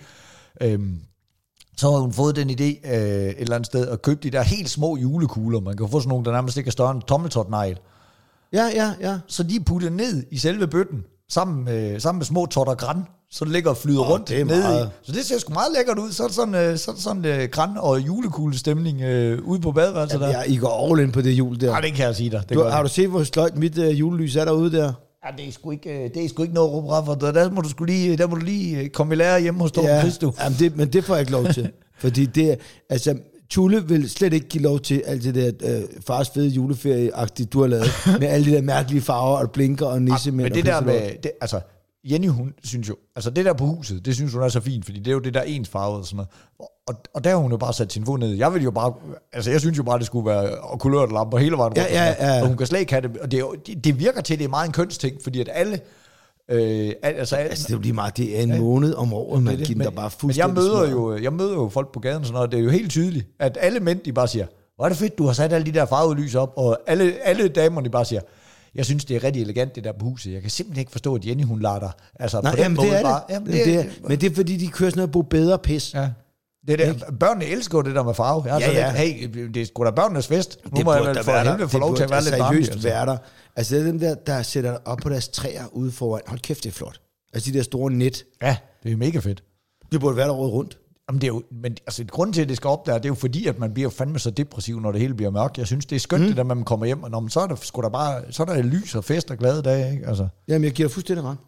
Så har hun fået den idé et eller andet sted, at købe de der helt små julekugler. Man kan få sådan nogle, der nærmest ikke er større end tommeltotnegl. Ja. Så de er puttet ned i selve bøtten, sammen med små totter gran, så det ligger og flyder rundt ned i. Så det ser sgu meget lækkert ud. Så er det sådan gran- og julekuglestemning ude på badeværelset der. Ja, I går all in på det jul der. Nej, det kan jeg sige dig. Har du set, hvor sløjt mit julelys er derude der? Ja, det er sgu ikke noget råb for. Der må du lige komme i lære hjemme hos Torben Christo. Men det får jeg ikke lov til. Fordi det altså Tulle vil slet ikke give lov til alt det der fars fede juleferie-agtigt, du har lavet, med alle de der mærkelige farver og blinker og nissemænd. Men det der med, altså Jenny, hun synes jo, altså det der på huset, det synes hun er så fint, fordi det er jo det der ens-farvet og sådan noget. Og der har hun jo bare sat sin fod ned. Jeg synes jo bare, det skulle være kulørte lamper hele vejen rundt. Ja. Og hun kan slet ikke have det. Og det virker til, det er meget en kønsting, fordi at alle... det er jo lige meget, det er en måned om året, man giver der bare fuldstændig. Men jeg møder jo folk på gaden og sådan noget, og det er jo helt tydeligt, at alle mænd, de bare siger, hvor er det fedt, du har sat alle de der farvede lys op, og alle damerne, de bare siger, jeg synes, det er rigtig elegant, det der på huset. Jeg kan simpelthen ikke forstå, at Jenny, hun lader dig. Altså, nej, på den måde det er bare... det. Jamen, det er, men det er, fordi de kører sådan noget på bedre pis. Ja. Det der, børnene elsker det der med farve. Hey, det er sgu da børnenes fest. Nu må jeg for helvede få lov til at være lidt varmt. Seriøst være der. Altså, det er dem der sætter op på deres træer ude foran. Hold kæft, det er flot. Altså, de der store net. Ja, det er mega fedt. Det burde være der året rundt. Jamen, det er jo, men altså, grunden til, at det skal op der, det er jo fordi, at man bliver fandme så depressiv, når det hele bliver mørkt. Jeg synes, det er skønt, det der, man kommer hjem, og så er der sgu da bare, så er der lys og fest og glade dage, ikke? Altså. Jamen, jeg giver dig fuldstændig ret.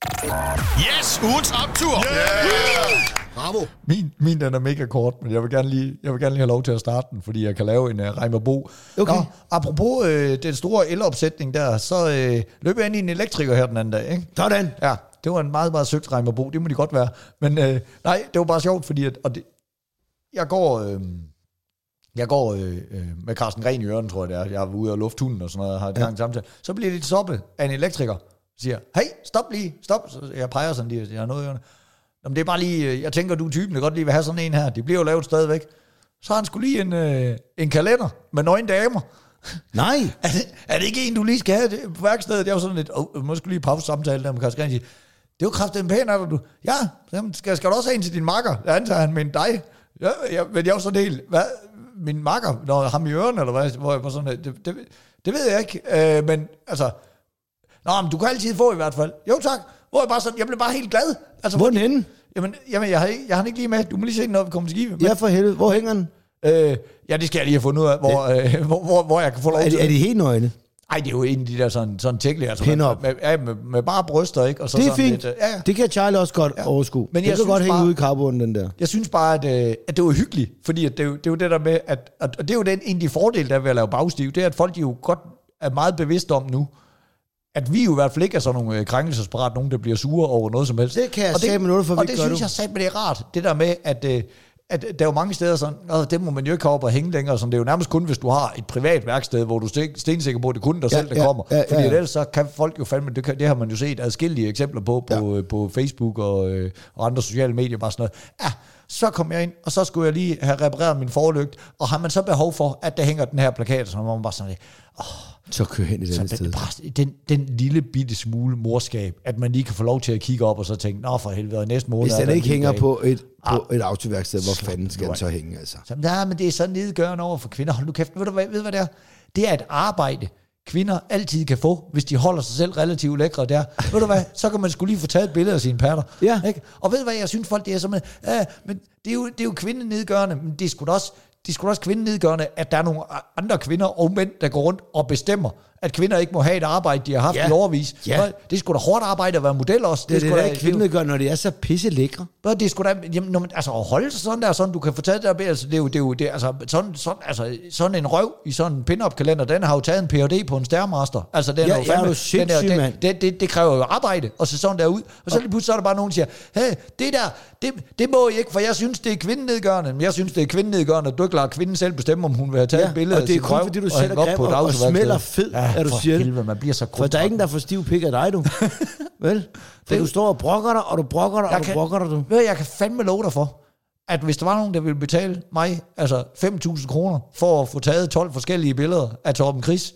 Yes, ugens optur! Yeah! Bravo! Min den er mega kort, men jeg vil gerne lige have lov til at starte den, fordi jeg kan lave en Reimer Bo. Okay. Nå, apropos den store elopsætning der, så løb jeg ind i en elektriker her den anden dag, ikke? Sådan. Ja, det var en meget, meget søgt Reimer Bo, det må de godt være. Men nej, det var bare sjovt, fordi jeg går med Carsten Gren i øren, tror jeg det er. Jeg var ude og lufte hunden og sådan noget, og har et gang samtale. Så bliver det stoppet af en elektriker, siger, hey, stop. Så jeg peger sådan lige, jeg har noget i ørerne. Jamen, det er bare lige, jeg tænker, du er typen, der godt lige vil have sådan en her. De bliver jo lavet stadigvæk. Så har han skulle lige en kalender med nøgne damer. Nej. Er det ikke en, du lige skal have på værkstedet? Jeg var sådan lidt, måske lige pause samtale der med Carsten Gren. Det er jo kraftigt pæn, er du? Ja, skal du også have en til din makker? Jeg antager han med dig. Ja, men jeg var sådan helt, hvad? Min makker? Når ham i ørerne, eller hvad? Hvor jeg var sådan, det ved jeg ikke. Men altså, men du kan altid få i hvert fald. Jo tak. Hvor jeg bare sådan, jeg blev bare helt glad. Altså, hvor er den henne? Jamen jeg har den ikke lige med. Du må lige se den, når vi kommer til Skive. Ja, for helvede. Hvor hænger den? Ja, det skal jeg lige have fundet ud af, hvor jeg kan få lov til. Er de helt nøgne? Ej, det er jo en af de der sådan tækkelige, altså Pin-up. med bare bryster, ikke? Og så Det er sådan fint. lidt, Det kan Charlie også godt overskue. Men det jeg kan godt synes hænge bare- ude i carbonen, den der. Jeg synes bare, at det var hyggeligt, fordi at det er jo det der med, og det er jo en af de fordele, der er ved at lave bagstiv, det er, at folk de jo godt er meget bevidste om nu, at vi jo i hvert fald ikke er sådan nogle krænkelsesparat, nogen der bliver sure over noget som helst. Det kan jeg Og sige med noget, for vi og det gør synes jeg sagde med det er rart, det der med, at der er jo mange steder sådan, det må man jo ikke have op og hænge længere, sådan, det er jo nærmest kun, hvis du har et privat værksted, hvor du er stensikker på, at det kun dig selv, der kommer. Fordi ellers så kan folk jo fandme, det har man jo set adskillige eksempler på Facebook og andre sociale medier, bare sådan noget. Så kom jeg ind, og så skulle jeg lige have repareret min forlygt, og har man så behov for, at der hænger den her plakat, så må man bare sådan lidt, så kører hen i det sted. Den lille bitte smule morskab, at man lige kan få lov til at kigge op, og så tænke, nå for helvede, næste måned... Hvis den ikke hænger dag. på et autoværksted, hvor fanden skal den så hænge, altså? Så, nej, men det er så nedgørende over for kvinder. Hold nu kæft, ved du hvad det er? Det er et arbejde, kvinder altid kan få, hvis de holder sig selv relativt lækre der. Ved du hvad, så kan man sgu lige få taget et billede af sine patter. Ja. Ikke? Og ved du hvad, jeg synes folk, det er sådan, men det er jo kvindenedgørende, men det er sgu da også kvindenedgørende, at der er nogle andre kvinder og mænd, der går rundt og bestemmer, at kvinder ikke må have et arbejde, de har haft i årevis. Ja. Det er sgu da hårdt arbejde at være model også. Det er det, kvindenedgørende, når de er så pisse lækre. Det er sgu da, jamen, når man, altså at holde sig sådan der, sådan du kan få taget det der, altså, det er jo sådan en røv i sådan en pin-up kalender, den har jo taget en Ph.D. på en stærmaster. Altså den er jo fandme, sindssyg, mand. Det kræver jo arbejde, og så sådan der ud. Og så lige pludselig så er der bare nogen, der siger, hey, det må I ikke, for jeg synes, det er kvindenedgørende. Men jeg synes, det er kvindenedgørende, at du ikke lader kvinden selv bestemme, om hun vil have taget et billede af sin røv. Og det er kun fordi, du sætter grim og smelter fed, at du siger det. Man bliver så for der er ingen, der får stiv pik af dig, du. Vel? For du står og brokker dig, og du brokker dig, og du brokker dig, du. Jeg kan fandme love dig for, at hvis der var nogen, der ville betale mig altså 5.000 kroner for at få taget 12 forskellige billeder af Torben Chris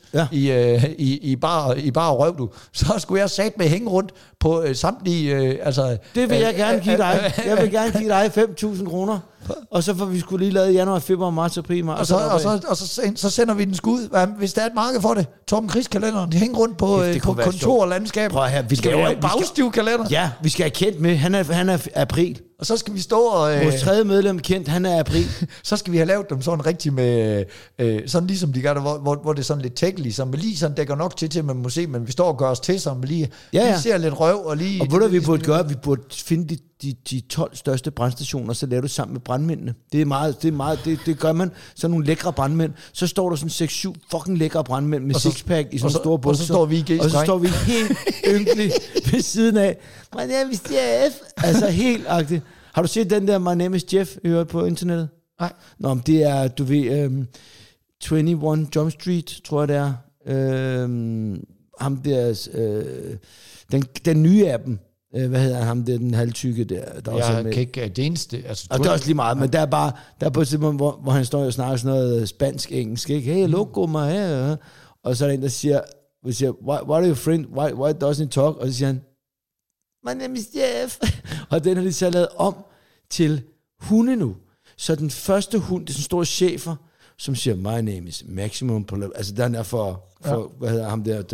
i bare røv, du, så skulle jeg sat med hænge rundt på samtlige... det vil jeg gerne give dig. Jeg vil gerne give dig 5.000 kroner. Og så får vi skulle lige lavet januar, februar, marts, april, maj. Og så sender vi den skud. Hvis der er et marked for det, Torben Chris-kalenderen, det hænger rundt på kontor og landskab. Prøv her, vi skal jo have en bagstiv kalender. Ja, vi skal have kendt med. Han er april. Og så skal vi stå og... Vores tredje medlem kendt, han er april. Så skal vi have lavet dem sådan rigtig med... sådan ligesom de gør det, hvor det er sådan lidt tækkeligt, som lige sådan dækker nok til, at man må se, men vi står og gør os til, som lige ser lidt røv og lige... Og ved du, vi burde gøre? Vi burde finde de 12 største brandstationer, så laver du sammen med brandmændene. Det gør man. Så nogle lækre brandmænd. Så står der sådan 6-7 fucking lækre brandmænd med sixpack i sådan store bukser. Og så står vi i og så står vi helt ynkeligt ved siden af. My name is Jeff. Altså helt agtigt. Har du set den der My name is Jeff, I hørte på internettet? Nej. Nå, men det er, du ved, 21 Jump Street, tror jeg det er. Ham der, den nye af dem. Hvad hedder ham, det er den halvtykke der jeg kan ikke, det eneste... Altså, og det er også lige meget, men der er på et tidspunkt, hvor han står og snakker sådan noget spansk-engelsk, ikke? Hey, loco mig her. Og så er der en, der siger, why are you friend? Why doesn't he talk? Og så siger han, my name is Jeff. Og den har de så lavet om til hunde nu. Så den første hund, det er sådan en stor chefer, som siger, my name is Maximum. Altså den er for hvad hedder ham der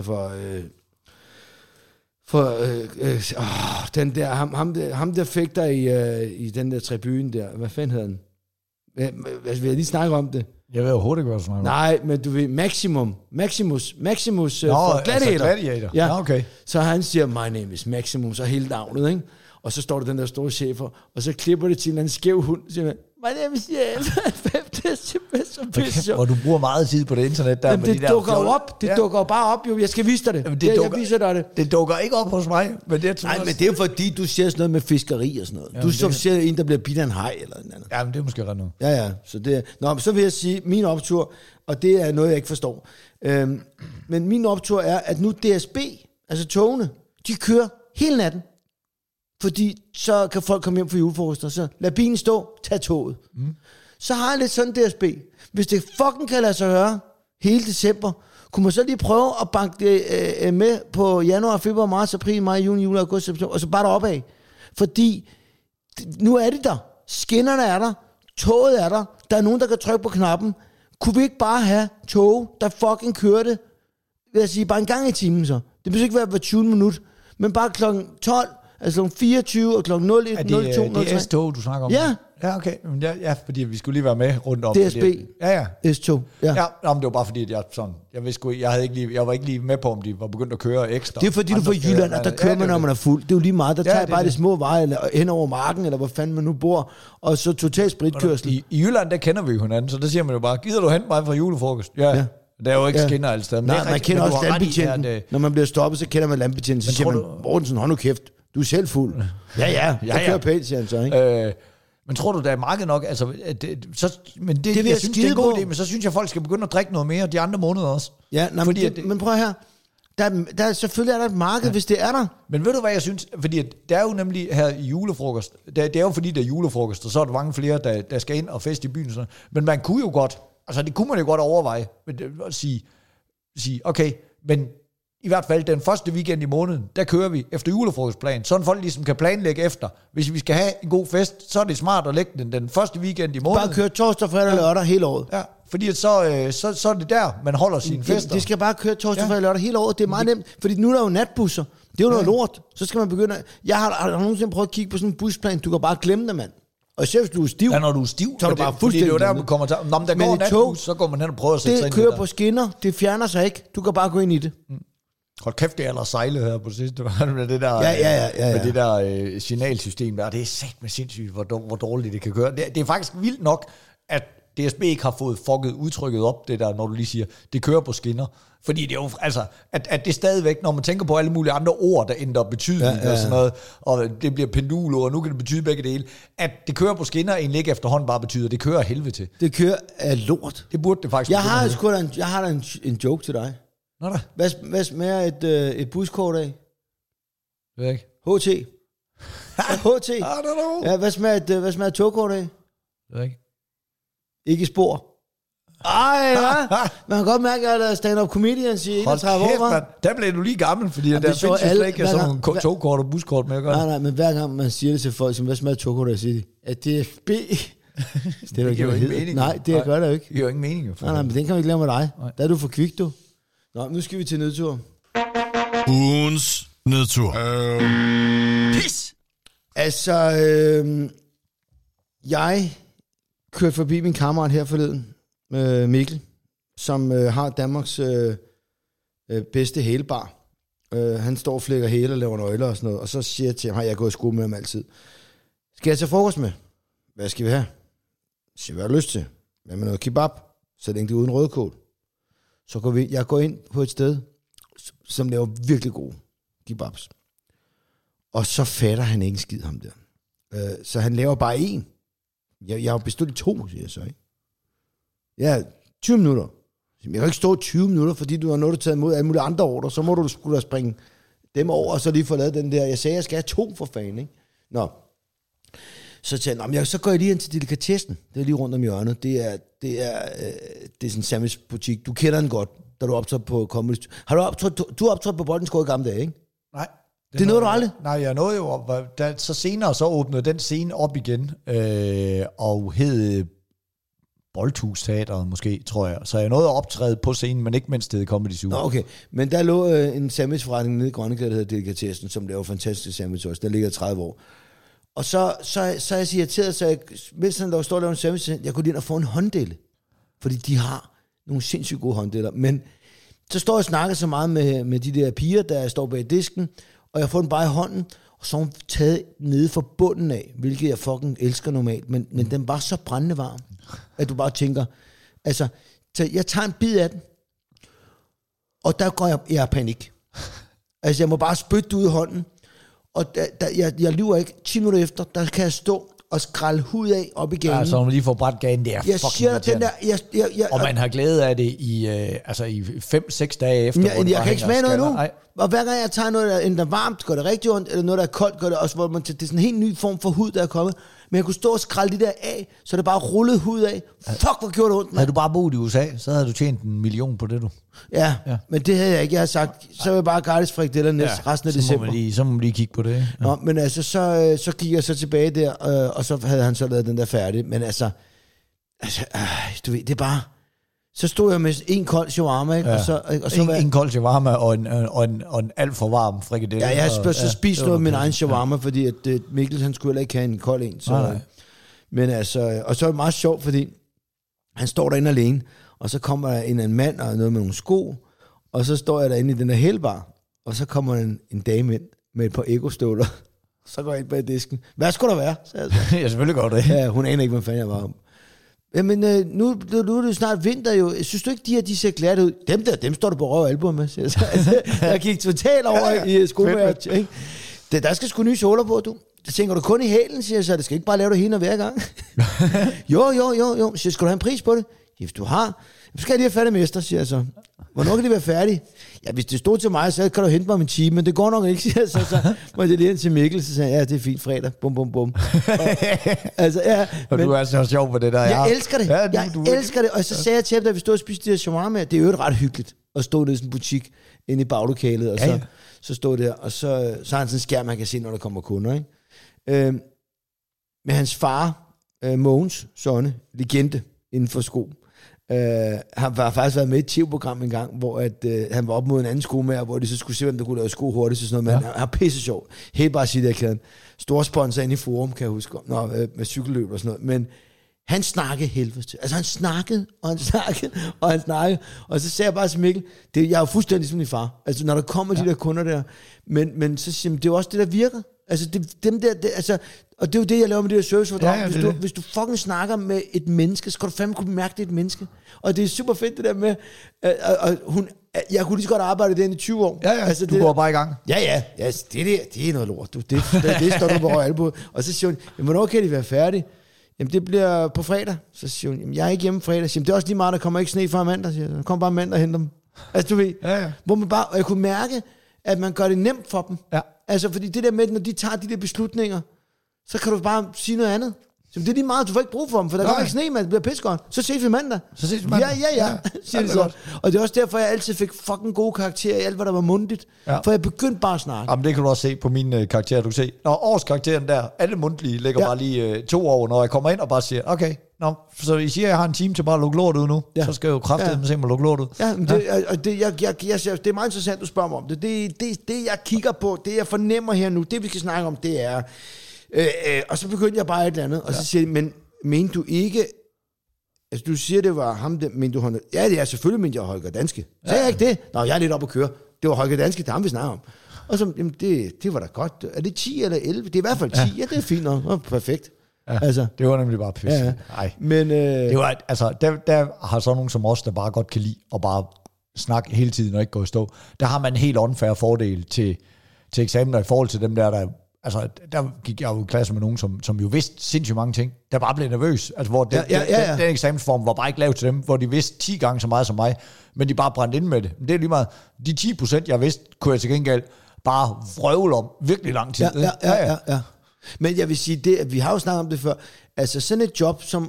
den der, ham der fik der i den der tribune der, hvad fanden hedder den? Vil jeg lige snakke om det? Jeg ved overhovedet ikke, hvad du snakker om. Nej, men du ved, Maximus for Gladiator. Altså Gladiator. Ja, okay. Så han siger, my name is Maximum, så hele navnet, ikke? Og så står der den der store chefer, og så klipper det til en anden skæv hund, og siger man, my name is Jeff. Det er simpelthen så pisse. Og du bruger meget tid på det internet der. Jamen, det dukker jo op. Det dukker jo bare op, jo. Jeg skal vise dig det. Jamen, jeg viser dig det. Det dukker ikke op hos mig. Men det nej, men det er jo fordi, du ser sådan noget med fiskeri og sådan noget. Jamen, du ser en, der bliver bidt af en haj eller en anden. Ja, men det er måske ret noget. Ja. Så det nå, så vil jeg sige, min optur, og det er noget, jeg ikke forstår. Men min optur er, at nu DSB, altså togene, de kører hele natten. Fordi så kan folk komme hjem fra julefrokoster. Så lad bilen stå, tag toget. Så har jeg lidt sådan DSB. Hvis det fucking kan lade sig høre hele december, kunne man så lige prøve at banke det med på januar, februar, marts, april, maj, juni, juli, august, september, og så bare deroppe af. Fordi nu er det der. Skinnerne er der. Toget er der. Der er nogen, der kan trykke på knappen. Kunne vi ikke bare have tog, der fucking kørte, vil jeg sige, bare en gang i timen så? Det behøver ikke være hver 20 minut, men bare klokken 12, altså kl. 24 og kl. 01, 02, 03. Det er S-tog, du snakker om? Ja, Ja, okay. Ja, fordi vi skulle lige være med rundt om. DSB. Ja. S2. Ja. Ja, men det var bare fordi, at jeg var ikke lige med på, om de var begyndt at køre ekstra. Det er fordi, du får Jylland, og der kører man, når man er fuld. Det er jo lige meget. Der tager bare de små veje, eller hen over marken, eller hvor fanden man nu bor, og så total spritkørsel. I Jylland, der kender vi jo hinanden, så der siger man jo bare, gider du hente mig fra julefrokost? Ja. Der er jo ikke skinner alle steder. Nej, man kender også landbetjenten. Når man bliver stoppet, så kender man landbetjenten. Så siger man, Mortensen, hold nu kæft, du er selv fuld. Ja, jeg kører pænt, siger han så, ikke? Men tror du, der er marked nok? Altså, jeg synes, det er en god idé, men så synes jeg, folk skal begynde at drikke noget mere de andre måneder også. Ja, men prøv her. Der selvfølgelig er der et marked, hvis det er der. Men ved du, hvad jeg synes? Fordi der er jo nemlig her i julefrokost, det er jo fordi, der er julefrokost, og så er der mange flere, der skal ind og feste i byen. Sådan. Men man kunne jo godt, altså det kunne man jo godt overveje, at sige, okay, men i hvert fald den første weekend i måneden, der kører vi efter julefrokostplan, sådan folk ligesom kan planlægge efter. Hvis vi skal have en god fest, så er det smart at lægge den første weekend i måneden. Bare køre torsdag, fredag og lørdag hele året. Ja, fordi så er det der, man holder sine fester. Det skal bare køre torsdag, fredag og lørdag hele året. Det er meget nemt, fordi nu er der jo natbusser. Det er jo noget lort. Så skal man begynde. Jeg har nogensinde prøvet at kigge på sådan en busplan. Du kan bare glemme det, mand. Og især hvis du er stiv. Ja, når du er stiv, så er du bare fuldstændig. Det er jo der, man kommer til. Når der går natbus, så går man hen og prøver at sætte sig ind. Det kører på skinner. Det fjerner sig ikke. Du kan bare gå ind i det. Hold kæft, det er ellers sejlet her på sidste. Med det der, med det der signalsystem der. Det er satme sindssygt, hvor dårligt det kan køre. Det er faktisk vildt nok, at DSB ikke har fået fucket udtrykket op, det der, når du lige siger, det kører på skinner. Fordi det er jo, altså, at det stadigvæk, når man tænker på alle mulige andre ord, der ændrer betydning og sådan noget, og det bliver pendulo, og nu kan det betyde begge dele, at det kører på skinner egentlig ikke efterhånden bare betyder, det kører helvede til. Det kører af lort. Det burde det faktisk. Jeg har da en joke til dig. Nå da. Hvad smager et buskort af? Det ved jeg ikke. HT. HT. Ja, hvad smager et togkort af? Det ved jeg ikke. Ikke spor. Ej, hva'? Man kan godt mærke, at der er stand-up comedians i 31 år, hva'? Der blev du lige gammel, fordi der findes jo slet ikke sådan nogle togkort og buskort med at gøre. Nej, men hver gang man siger det til folk, som hvad smager et togkort af, siger de, at DSB. Det giver jo ingen mening. Nej, det gør det jo ikke. Det giver jo ingen mening. Nej, men den kan vi ikke lave med dig. Der er du for kvik, du. Nå, nu skal vi til nedtur. Ugens nedtur. Pis! Altså, jeg kørte forbi min kammerat her forleden, Mikkel, som har Danmarks bedste hælebar. Han står og flækker hæle og laver nøgler og sådan noget, og så siger jeg til ham, jeg går i skole med ham altid. Skal jeg tage frokost med? Hvad skal vi have? Siger, hvad har lyst til? Hvad med noget kebab? Så længe det er uden rødkål. Så jeg går ind på et sted, som laver virkelig gode kebabs. Og så fatter han ikke skid ham der. Så han laver bare en. Jeg har bestilt 2, siger jeg så, ikke? Ja, 20 minutter. Jeg kan ikke stå 20 minutter, fordi du har noget taget imod alle mulige andre ordre. Så må du skulle da springe dem over, og så lige få lavet den der. Jeg sagde, jeg skal have 2 for fanden, ikke? Nå. Så sagde han, så går jeg lige ind til delikatessen. Det er lige rundt om hjørnet. Det er sådan en sandwichbutik. Du kender den godt, da du optrådte på Comedy. Har du optrådt på Boldenskov i gamle dage, ikke? Nej. Det nåede du aldrig? Nej, jeg nåede jo op. Så senere så åbnede den scene op igen, og hed Boldhus Teateret måske, tror jeg. Så jeg nåede at optræde på scenen, men ikke mens det hed Comedy Zoo. Okay, men der lå en sandwichforretning nede i Grønnegade, der hedder Delikatessen, som laver fantastiske sandwich også. Der ligger 30 år. Og så er jeg så irriteret, så mens han står og laver en sandwich, jeg kunne lige ind og få en hånddele. Fordi de har nogle sindssygt gode hånddeler. Men så står jeg og snakker så meget med de der piger, der står bag disken, og jeg får den bare i hånden, og så har hun taget nede fra bunden af, hvilket jeg fucking elsker normalt, men den var så brændende varm, at du bare tænker, altså, så jeg tager en bid af den, og der går jeg i panik. Altså, jeg må bare spytte ud i hånden, og jeg lyver ikke, 10 minutter efter, der kan jeg stå og skralde hud af op i ganen. Ja, så man lige får brændt ganen, det er jeg fucking siger, den der, og man har glæde af det i 5-6 dage efter. Jeg kan ikke smage noget nu. Og hver gang jeg tager noget, der enten er varmt, gør det rigtig ondt, eller noget, der er koldt, gør det også, hvor det er sådan en helt ny form for hud, der er kommet. Men jeg kunne stå og skralde det der af, så det bare rullede hud af. Fuck, hvor gjorde det ondt, man. Havde du bare boet i USA, så havde du tjent 1 million på det, du. Ja, men det havde jeg ikke. Jeg har sagt, så vil jeg bare gratis frikadeller resten af december. Så må man lige kigge på det. Ja. Nå, men altså, så gik jeg så tilbage der, og så havde han så lavet den der færdig. Men altså du ved, det er bare... Så stod jeg med en kold shawarma, ikke? Ja. Og så en kold shawarma og en alt for varm frikadelle. Ja, jeg har så spist noget af min egen shawarma, fordi at Mikkel, han skulle heller ikke have en kold en. Så. Nej. Men altså, og så er det meget sjovt, fordi han står derinde alene, og så kommer der en mand og noget med nogle sko, og så står jeg derinde i den der hælbar, og så kommer en dame ind med et par Ego-støvler. Så går jeg ind bag disken. Hvad skulle der være? Så jeg så. Ja, selvfølgelig går det. Ja, hun aner ikke, hvad fanden jeg var om. Jamen, nu er det jo snart vinter jo. Synes du ikke, de ser glatte ud? Dem står du på røv og album med. Altså, jeg gik totalt over i skoværet. Der skal sgu nye såler på, du. Det tænker du kun i hælen, siger jeg så. Det skal ikke bare lave det hele hver gang. jo. Så skal du have en pris på det? Ja, hvis du har. Så skal jeg lige have fat i mester, siger jeg så. Hvornår kan det være færdigt? Ja, hvis det stod til mig, så kan du hente mig om en time, men det går nok ikke, siger jeg så. Så må jeg lige ind til Mikkel, så sagde jeg, ja, det er fint, fredag. Bum. Altså, ja. Og du er så sjov på det der. Jeg elsker det. Ja, jeg elsker det. Og så sagde jeg til ham, da vi stod og spiste de her shawarma, det er jo ret hyggeligt at stå nede i sådan en butik inde i baglokalet, og så stå der, og så har han sådan en skærm, man kan se, når der kommer kunder, ikke? Med hans far, Mogens Sonne, legende inden for sko. Han har faktisk været med i et TV-program en gang, hvor han var op mod en anden skomager, hvor de så skulle se, hvem der kunne lave sko hurtigt, så sådan noget. Men han er pisse sjov. Helt bare sige det, jeg kæden. Stor sponsor inde i Forum, kan jeg huske. Med cykelløb og sådan noget. Men han snakkede helvede til. Altså han snakkede. Og så sagde jeg bare til Mikkel, jeg er jo fuldstændig som din far. Altså når der kommer de der kunder der. Men så siger jeg, det er jo også det, der virker. Altså og det er jo det, jeg laver med det her servicefordrag. Hvis du fucking snakker med et menneske, så kan du fandme kunne mærke, det er et menneske. Og det er super fedt det der med, jeg kunne lige så godt arbejde den i 20 år. Ja, altså, du går bare i gang. Ja, det er noget lort. Det står du på albu. Og så siger hun, hvornår kan de være færdige? Jamen det bliver på fredag. Så siger hun, jeg er ikke hjemme fredag. Jamen det er også lige meget, der kommer ikke sne fra mandag. Der kommer bare mandag og henter dem. Altså du ved, hvor man bare, og jeg kunne mærke, at man gør det nemt for dem. Ja. Altså, fordi det der med, når de tager de der beslutninger, så kan du bare sige noget andet. Så det er lige meget, du får ikke brug for dem, for der kommer ikke sne, man. Det bliver pissegodt. Så ses vi mandag. Ja. Siger det så. Og det er også derfor, jeg altid fik fucking gode karakterer i alt, hvad der var mundtligt. Ja. For jeg begyndte bare at snakke. Jamen, det kan du også se på mine karakterer, du kan se. Når årskarakteren der, alle mundtlige ligger bare lige 2 år, når jeg kommer ind og bare siger, okay, så I siger, at jeg har en time til bare at lukke lort ud nu. Ja. Så skal jeg jo kraftedeme se mig at lukke lort ud. Ja, men det er meget interessant, du spørger mig om det. Det, jeg kigger på, det jeg fornemmer her nu, det vi skal snakke om, det er... og så begyndte jeg bare et eller andet, og så siger de, men mener du ikke, altså du siger, det var ham, men du har... Ja, det er selvfølgelig, men jeg Holger Danske. Sagde jeg ikke det? Nå, jeg er lidt op at køre. Det var Holger Danske, det er ham, vi snakker om. Og så, jamen, det var da godt. Er det 10 eller 11? Det er i hvert fald 10. Ja, det er fint nok. Perfekt. Ja, altså, det var nemlig bare pisse. Ja. Nej. Men, det var, altså, der har så nogen som os, der bare godt kan lide at bare snakke hele tiden og ikke gå i stå. Der har man en helt unfair fordel til eksamener i forhold til dem der altså, der gik jeg jo i klasse med nogen, som jo vidste sindssygt mange ting, der bare blev nervøs. Altså, hvor den eksamensform var bare ikke lavet til dem, hvor de vidste 10 gange så meget som mig, men de bare brændte ind med det. Men det er lige meget. De 10%, jeg vidste, kunne jeg til gengæld bare vrøvle om virkelig lang tid. Ja. Men jeg vil sige det, at vi har jo snakket om det før, altså sådan et job som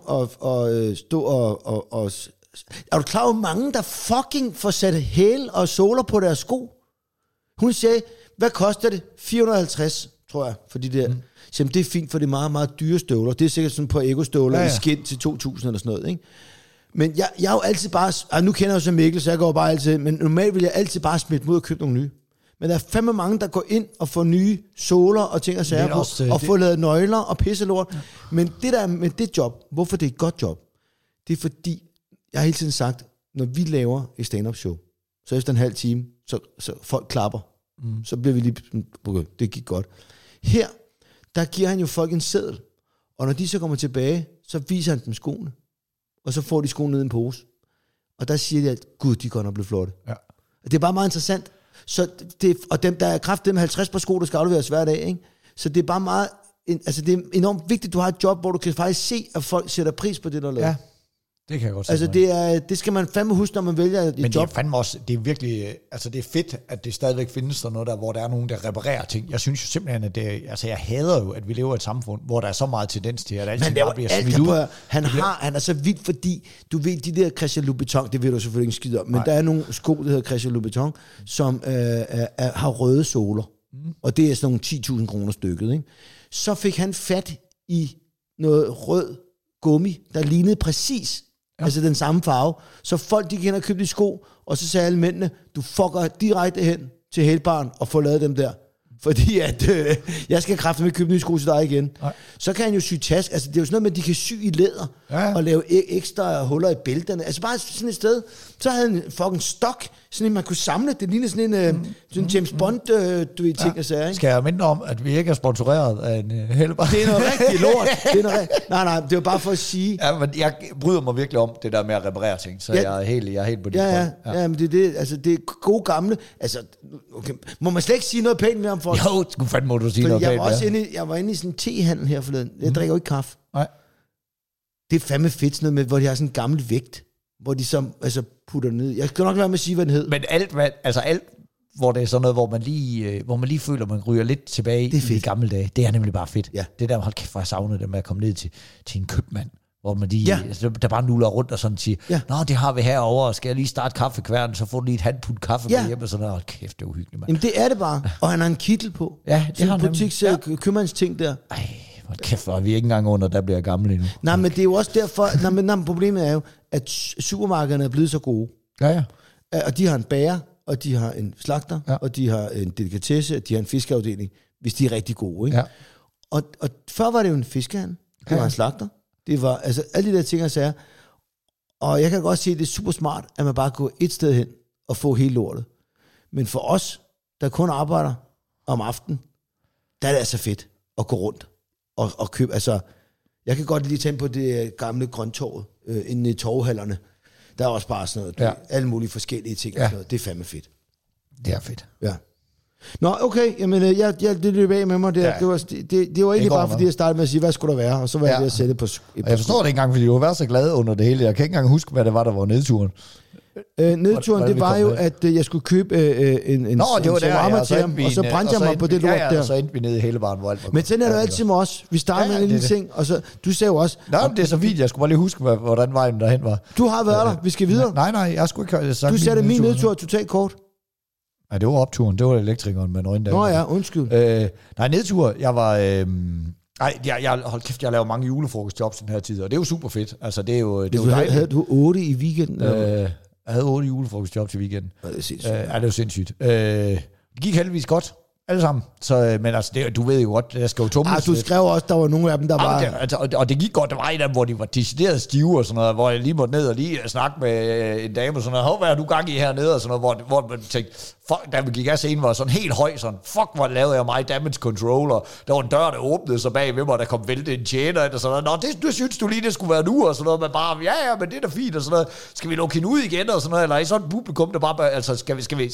at stå og er du klar over mange, der fucking får sat hæl og såler på deres sko? Hun sagde, hvad koster det? 450, tror jeg, for de der. Så det er fint, for det er meget, meget dyre støvler. Det er sikkert sådan på Ego-støvler i skind til 2.000 eller sådan noget, ikke? Men jeg er jo altid bare... nu kender jeg jo så Mikkel, så jeg går bare altid... Men normalt vil jeg altid bare smide mod og købe nogle nye. Men der er fandme mange, der går ind og får nye såler og ting og sager på, og får lavet nøgler og pisselort. Ja. Men det der med det job, hvorfor det er et godt job, det er fordi, jeg har hele tiden sagt, når vi laver et stand-up show, så efter en halv time, så folk klapper. Så bliver vi lige... Okay, det gik godt. Her, der giver han jo folk en seddel, og når de så kommer tilbage, så viser han dem skoene, og så får de skoene ned i en pose. Og der siger de, at gud, de godt nok blevet flotte. Ja. Det er bare meget interessant. Så det, og dem, der er kraft, dem 50 par sko, der skal afleveres hver dag, ikke? Så det er bare meget... Altså, det er enormt vigtigt, at du har et job, hvor du kan faktisk se, at folk sætter pris på det, der laver. Ja. Det kan jeg godt se. Altså det skal man fandme huske, når man vælger et job. Men det er fandme også, det er virkelig, altså det er fedt, at det stadigvæk findes sådan noget der, hvor der er nogen, der reparerer ting. Jeg synes jo simpelthen, at det, altså jeg hader jo, at vi lever i et samfund, hvor der er så meget tendens til, at altid bare bliver smidt ud. Han er så vild, fordi du ved, de der Christian Louboutin, det ved du selvfølgelig ikke skide om, men der er nogle sko, der hedder Christian Louboutin, som har røde såler. Og det er sådan nogle 10.000 kroner stykket, ikke? Så fik han fat i noget rød gummi, der lignede præcis altså den samme farve. Så folk, de kan og købe de sko, og så sagde alle mændene, du fucker direkte hen til hælbaren og får lavet dem der. fordi at jeg skal kræfte med at købe nye sko til dig igen. Nej. Så kan han jo sy task. Altså, det er jo sådan noget med, at de kan sy i læder, og lave ekstra huller i bælterne. Altså, bare sådan et sted. Så havde han en fucking stok, sådan en, man kunne samle. Det ligner sådan en James Bond, ting og sager, ikke? Skal jeg minde om, at vi ikke er sponsoreret af en Hellebar? Det er noget rigtig lort. Nej, det var bare for at sige... Ja, men jeg bryder mig virkelig om det der med at reparere ting, så jeg er helt på dit point. Ja, men det er det. Altså, det er gode gamle... Altså, okay. Må man slet ikke sige noget pænt mere om folk? Jo, sgu fandme må du sige noget pænt. Jeg var inde i sådan en tehandel her forleden. Jeg drikker jo ikke kaffe. Nej. Det er fandme fedt sådan noget med, hvor de har sådan en gammel vægt, hvor de så putter ned. Jeg skal nok lade med at sige, hvad den hed. Men alt, hvor det er sådan noget, hvor man lige føler, man ryger lidt tilbage i de gamle dage, det er nemlig bare fedt. Ja. Det der, hold kæft, hvor jeg savnede det med at komme ned til en købmand, hvor man der bare nuller rundt og sådan siger, nå, det har vi herovre, skal jeg lige starte kaffekværnen, så får du lige et handpund kaffe med hjem, og sådan noget. Hold kæft, det er uhyggeligt, mand. Jamen, det er det bare. Og han har en kittel på. Ja, det har han. Købmands ting der. Ej, hold kæft, hvor er vi ikke engang under, der bliver gammel endnu. Nej, men det er jo også derfor, men problemet er jo, at supermarkederne er blevet så gode. Ja. Og de har en bager, og de har en slagter, og de har en delikatesse, og de har en fiskeafdeling, hvis de er rigtig gode, ikke? Ja. Og før var det jo en fiskehandel, det var en slagter, det var altså alle de der ting og sager, og jeg kan godt se, at det er super smart, at man bare går et sted hen og får hele lortet. Men for os, der kun arbejder om aftenen, der er det altså fedt at gå rundt og købe, altså, jeg kan godt lige tænke på det gamle grønttorvet, inde i torvehallerne. Der er også bare sådan noget, alle mulige forskellige ting og sådan noget. Det er fandme fedt. Det er fedt. Ja. Nå, okay, jamen, det løb af med mig der. Ja. Det var ikke bare fordi, jeg startede med at sige, hvad skulle der være, og så var jeg ved at sætte på... Jeg forstår det ikke engang, fordi du var så glad under det hele. Jeg kan ikke engang huske, hvad det var, der var nedturen. Nedturen, det var jo, at jeg skulle købe en shawarma til ham, og så brændte jeg mig på det lort der. Og så endte vi nede i Hellebaren, hvor alt var. Men sådan er det jo altid med os. Vi starter med en lille ting, og så, du sagde jo også... Nej, det er så fint, jeg skulle bare lige huske, hvordan vejen derhen var. Du har været der, vi skal videre. Nej, jeg skulle ikke have... Du sagde, at min nedtur er totalt kort. Nej, det var opturen, det var elektrikeren med nøgen der. Nå ja, undskyld. Nej, nedtur, jeg var... hold kæft, jeg laver mange julefrokostjobs den her tid, og det er jo super fedt. Altså, det er jo havde du 8 i weekenden? Jeg havde 8 julefrokostjobs i weekenden. Ja, det er sindssygt. Det er jo sindssygt. Det gik heldigvis godt, alle sammen. Så, men altså, du ved jo godt, der skal jo tumles. Du skrev også, der var nogle af dem, der var... Og det gik godt, der var en af dem, hvor de var decideret stive og sådan noget, hvor jeg lige måtte ned og lige snakke med en dame og sådan noget. Hvad har du gang i hernede? Og sådan noget, hvor man tænkte, fuck, da vi gik af scenen, var sådan helt høj, sådan, fuck, hvor lavede jeg mig damage controller. Der var en dør, der åbnede sig bag ved mig, der kom vælte en tjener, og sådan noget. Nå, det synes du lige, det skulle være nu, og sådan noget. Men bare, ja, men det er da fint, og sådan noget. Skal vi lukke hende ud igen, og sådan noget, eller i sådan et publikum, der bare, altså, skal vi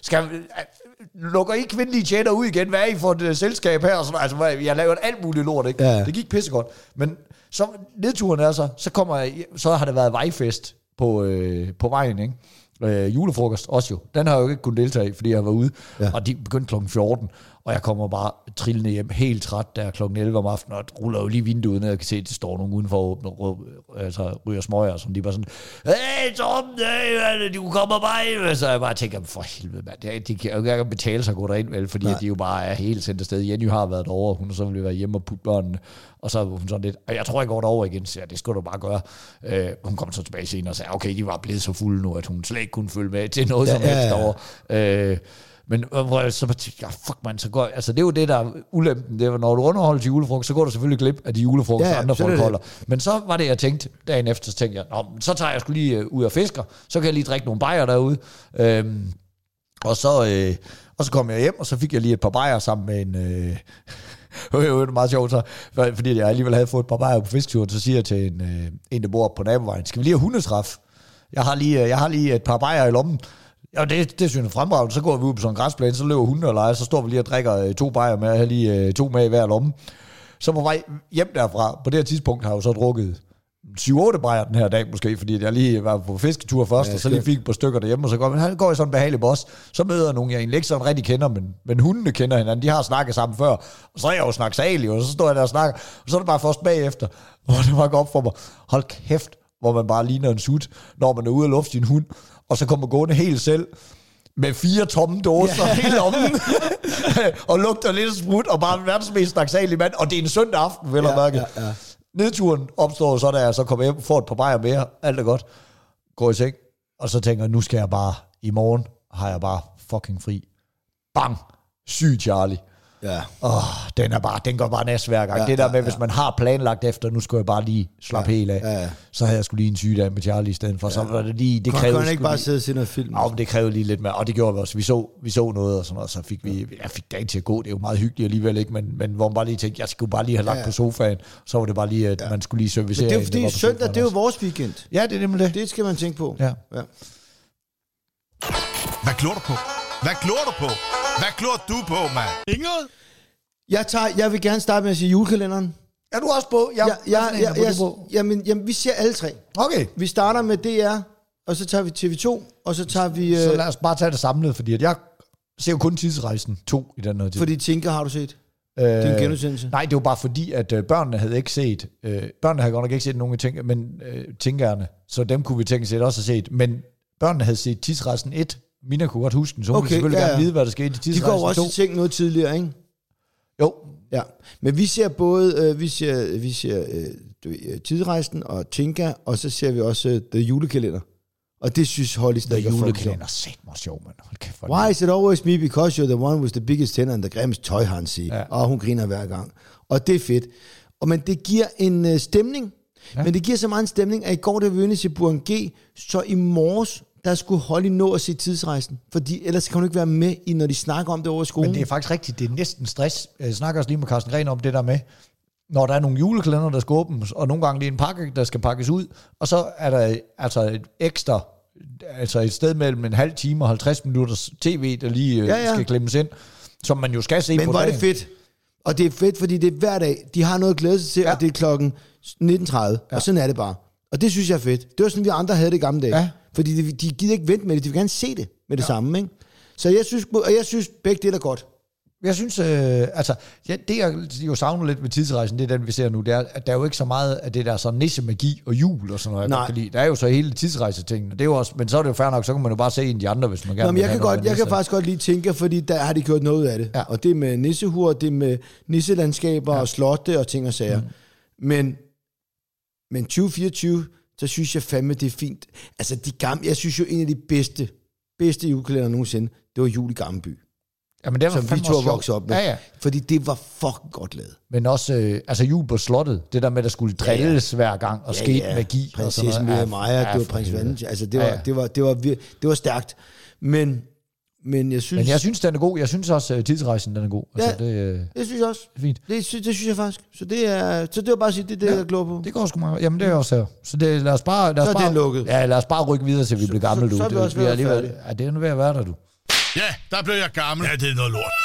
lukker I kvindelige tjener ud igen? Hvad er I for et selskab her? Og sådan, altså, jeg lavede alt muligt lort, ikke? Ja. Det gik pissegodt. Men så nedturen er så har det været vejfest på vejen, ikke? Julefrokost også jo. Den har jeg jo ikke kunnet deltage i, fordi jeg var ude, og de begyndte klokken 14, og jeg kommer bare trillende hjem helt træt der klokken 11 om aftenen, og ruller jo lige vinduet ned, og kan se, at det står nogen udenfor og åbner, ryger smøger, som de bare sådan, hey Tom, du kommer bare. Så jeg bare tænker, for helvede mand, de kan jo ikke betale sig at gå derind, vel, fordi de jo bare er helt sendt afsted. Jenny har været derovre, hun så ville være hjemme og putte børnene, og så er hun sådan lidt, og jeg tror, jeg går derover igen, så det skal du bare gøre. Hun kom så tilbage senere og sagde, okay, de var blevet så fulde nu, at hun slet ikke kunne følge med til noget som helst derovre. Men så tænkte jeg, fuck man, så går, altså det er jo det, der er ulempen, det er, når du underholder til julefrokost, så går du selvfølgelig glip af de julefrokost, andre folk holder. Men så var det, jeg tænkte, dagen efter, så tænkte jeg, så tager jeg sgu lige ud og fisker, så kan jeg lige drikke nogle bajer derude. Og så kom jeg hjem, og så fik jeg lige et par bajer sammen med en... det var meget sjovt så, fordi jeg alligevel havde fået et par bajer på fisketuren, så siger jeg til en der bor på nabovejen, skal vi lige have hundetræf? Jeg har lige et par bajer i lommen. Ja, det synes jeg fremragende. Så går vi ud på sådan en græsplæne, så løber hunden og leger, så står vi lige og drikker 2 bajer med, jeg har lige 2 med i hver lomme. Så på vej hjem derfra, på det her tidspunkt har jeg jo så drukket 7-8 bajer den her dag måske, fordi jeg lige var på fisketur først, og så lige fik et par stykker derhjemme, og så går jeg sådan en behagelig boss. Så møder jeg nogen, jeg egentlig ikke sådan rigtig kender, men hundene kender hinanden, de har snakket sammen før, og så er jeg jo snakket salig, og så står jeg der og snakker, og så er det bare først bagefter, hvor det var godt for mig, hold kæft, hvor man bare ligner en sut, når man er ude og lufte sin hund, og så kommer gående helt selv, med 4 tomme dåser hele ommen, og lugter lidt sprut, og bare verdens mest snaksalige mand, og det er en søndag aften, vel og mærke. Ja. Nedturen opstår så, da jeg så kommer hjem og får et par bajer mere, alt er godt, går i seng, og så tænker jeg, nu skal jeg bare, i morgen har jeg bare fucking fri. Bang! Syg Charlie. Ja. Den går bare næst hver gang. Det der med, hvis man har planlagt efter, nu skulle jeg bare lige slappe helt af, så havde jeg skulle lige en sygedag med Charlie i stedet for. Så var det lige, det krævede... Kunne han ikke bare sidde og se noget film? Ja, men det krævede lige lidt mere, og det gjorde vi også. Vi så noget og sådan noget, så fik jeg fik dagen til at gå. Det er jo meget hyggeligt alligevel, ikke? Men hvor man bare lige tænkte, jeg skulle bare lige have lagt på sofaen, så var det bare lige, at man skulle lige servicere. Men det er jo fordi søndag, det er jo vores weekend. Ja, det er nemlig det. Det skal man tænke på. Ja. Hvad glor du på? Hvad glor du på? Hvad glor du på, mand? Inget? Jeg vil gerne starte med at sige julekalenderen. Er du også på? Jamen, vi ser alle tre. Okay. Vi starter med DR, og så tager vi TV2, og så tager vi... Så lad os bare tage det samlet, fordi at jeg ser jo kun Tidsrejsen 2 i den her tid. Fordi Tinker har du set? Det er en genudsendelse. Nej, det var bare fordi, at børnene havde ikke set... børnene havde godt nok ikke set nogen ting, men Tinkerne, så dem kunne vi tænke set også have set. Men børnene havde set Tidsrejsen 1. Mina kunne godt huske den, så hun ville selvfølgelig gerne vide, hvad der skete i Tidsrejsen 2. De går også i ting noget tidligere, ikke? Jo. Ja, men vi ser både... vi ser Tidsrejsen og Tinker, og så ser vi også The Julekalender. Og det synes Holly stadig er julekalender sæt mig sjov, mand. Hold kæft, why is it always me, because you're the one with the biggest tenor and the grimmest tøj, han siger. Ja. Og hun griner hver gang. Og det er fedt. Men det giver en stemning. Ja. Men det giver så meget en stemning, at i går, da vi var til Burgen G, så i morges, der skulle Holly nå at se Tidsrejsen. Fordi ellers kan hun ikke være med, når de snakker om det over skolen. Men det er faktisk rigtigt. Det er næsten stress. Jeg snakker også lige med Carsten Gren om det der med, når der er nogle julekalender, der skal åbnes, og nogle gange det er en pakke, der skal pakkes ud, og så er der altså et ekstra, altså et sted mellem en halv time og 50 minutters tv, der lige skal klemmes ind, som man jo skal se på dagen. Men hvor er det fedt. Og det er fedt, fordi det er hver dag. De har noget at glæde sig til, og det er klokken 19.30, og sådan er det bare. Og det synes jeg er fedt. Det var sådan, vi andre havde det i gamle dage. Ja. Fordi de gider ikke vente med det, de vil gerne se det med det samme. Ikke? Så jeg synes begge det er godt. Jeg synes, det jeg jo savner lidt med Tidsrejsen, det er den, vi ser nu, det er, at der er jo ikke så meget af det der sådan nissemagi og jul og sådan noget, jeg kan lide. Der er jo så hele tidsrejsetingene, det er jo også, men så er det jo fair nok, så kan man jo bare se en af de andre, hvis man gerne vil have jeg kan faktisk godt lige tænke, fordi der har de gjort noget af det. Ja. Og det er med nissehur, det er med nisselandskaber og slotte og ting og sager. Men 2024, så synes jeg fandme, det er fint. Altså, jeg synes jo, en af de bedste julekalender nogensinde, det var Jul i Gammelby. Jamen, det var som vi to voksede op med. Ja. Fordi det var fucking godt lavet. Men også jul på slottet. Det der med, der skulle drilles hver gang og ske magi. Prinsessen Mia Maja, det var prins Vandet. Altså, det var stærkt. Men jeg synes... den er god. Jeg synes også, Tidsrejsen, den er god. Altså, det synes jeg også. Fint. Det synes jeg faktisk. Så det var bare at sige, det er det, jeg glor på. Det går sgu meget. Jamen, det er også her. Så lad os bare... så er det lukket. Ja, lad os bare rykke videre, til vi bliver gamle. Så er vi også ved at være færdige. Ja, det er nu ved at være der, du. Ja, der blev jeg gammel. Ja, det er noget lort.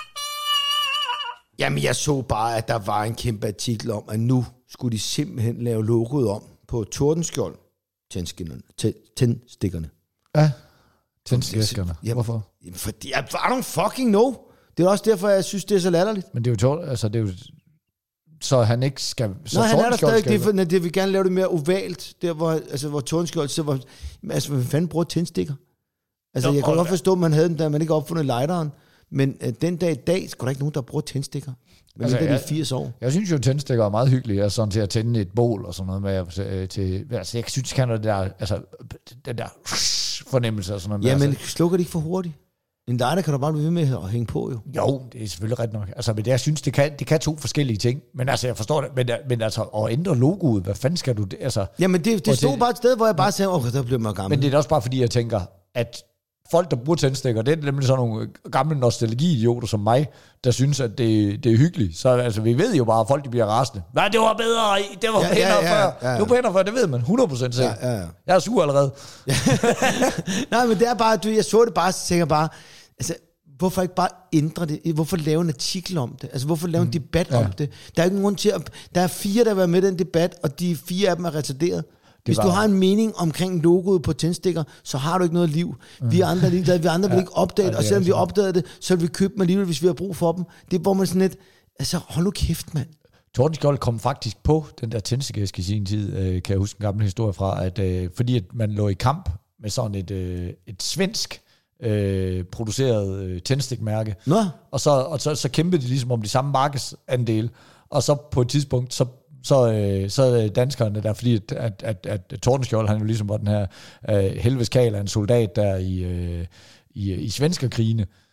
Jamen, jeg så bare, at der var en kæmpe artikel om, at nu skulle de simpelthen lave logoet om på Tordenskjold tændstikkerne. Ja, tændstikkerne. Hvorfor? Fordi I don't fucking know. Det er også derfor, jeg synes, det er så latterligt. Men det er jo det er jo så han ikke skal... Så han er der stadig. Det vil gerne lave det mere ovalt, der hvor Tordenskjold så var... Altså, hvad fanden bruger tændstikker? Altså, jeg kan godt forstå, at man havde den, da man ikke opfundet lighteren, men den dag i dag, skulle der ikke nogen, der bruger tændstikker. Men altså, det er 80 år. Jeg synes jo, tændstikker er meget hyggelige, altså sådan til at tænde et bål og sådan noget med, altså, jeg synes, kan det der, altså, den der fornemmelse og sådan noget. Ja, men altså, slukker de ikke for hurtigt? En lighter kan du bare blive ved med at hænge på, jo. Jo, det er selvfølgelig ret nok. Altså, men jeg synes, det kan to forskellige ting. Men altså, jeg forstår det. Men altså, at ændre logoet, hvad fanden skal du... Altså, jamen, det stod bare et sted, hvor jeg bare sagde, der bliver man gammel. Men det er også bare, fordi jeg tænker, at folk, der bruger tændstikker, det er nemlig sådan nogle gamle nostalgi-idioter som mig, der synes, at det er hyggeligt. Så altså, vi ved jo bare, at folk de bliver rasende. Nej, det var bedre, det var pænere før. Det var pænere før, det ved man 100% sikkert. Ja. Jeg er sur allerede. Nej, men det er bare, jeg så det bare, så tænker bare, altså, hvorfor ikke bare ændre det? Hvorfor lave en artikel om det? Altså, hvorfor lave en debat om det? Der er ikke nogen grund til at... Der er 4, der har været med i den debat, og de 4 af dem er retarderet. Hvis du har en mening omkring logoet på tændstikker, så har du ikke noget liv. Vi andre vil ikke opdage det, og selvom vi opdagede det, så vil vi købe dem alligevel, hvis vi har brug for dem. Det er, hvor man sådan lidt, altså hold nu kæft, mand. Tordenskjold kom faktisk på den der tændstikæske i sin tid, kan jeg huske en gammel historie fra, at fordi at man lå i kamp med sådan et svensk produceret tændstikmærke, og så kæmpede de ligesom om de samme markedsandele, og så på et tidspunkt, så danskerne der, fordi at Tordenskjold, han jo ligesom var den her helvedes kal af en soldat der i svenskerkrigene,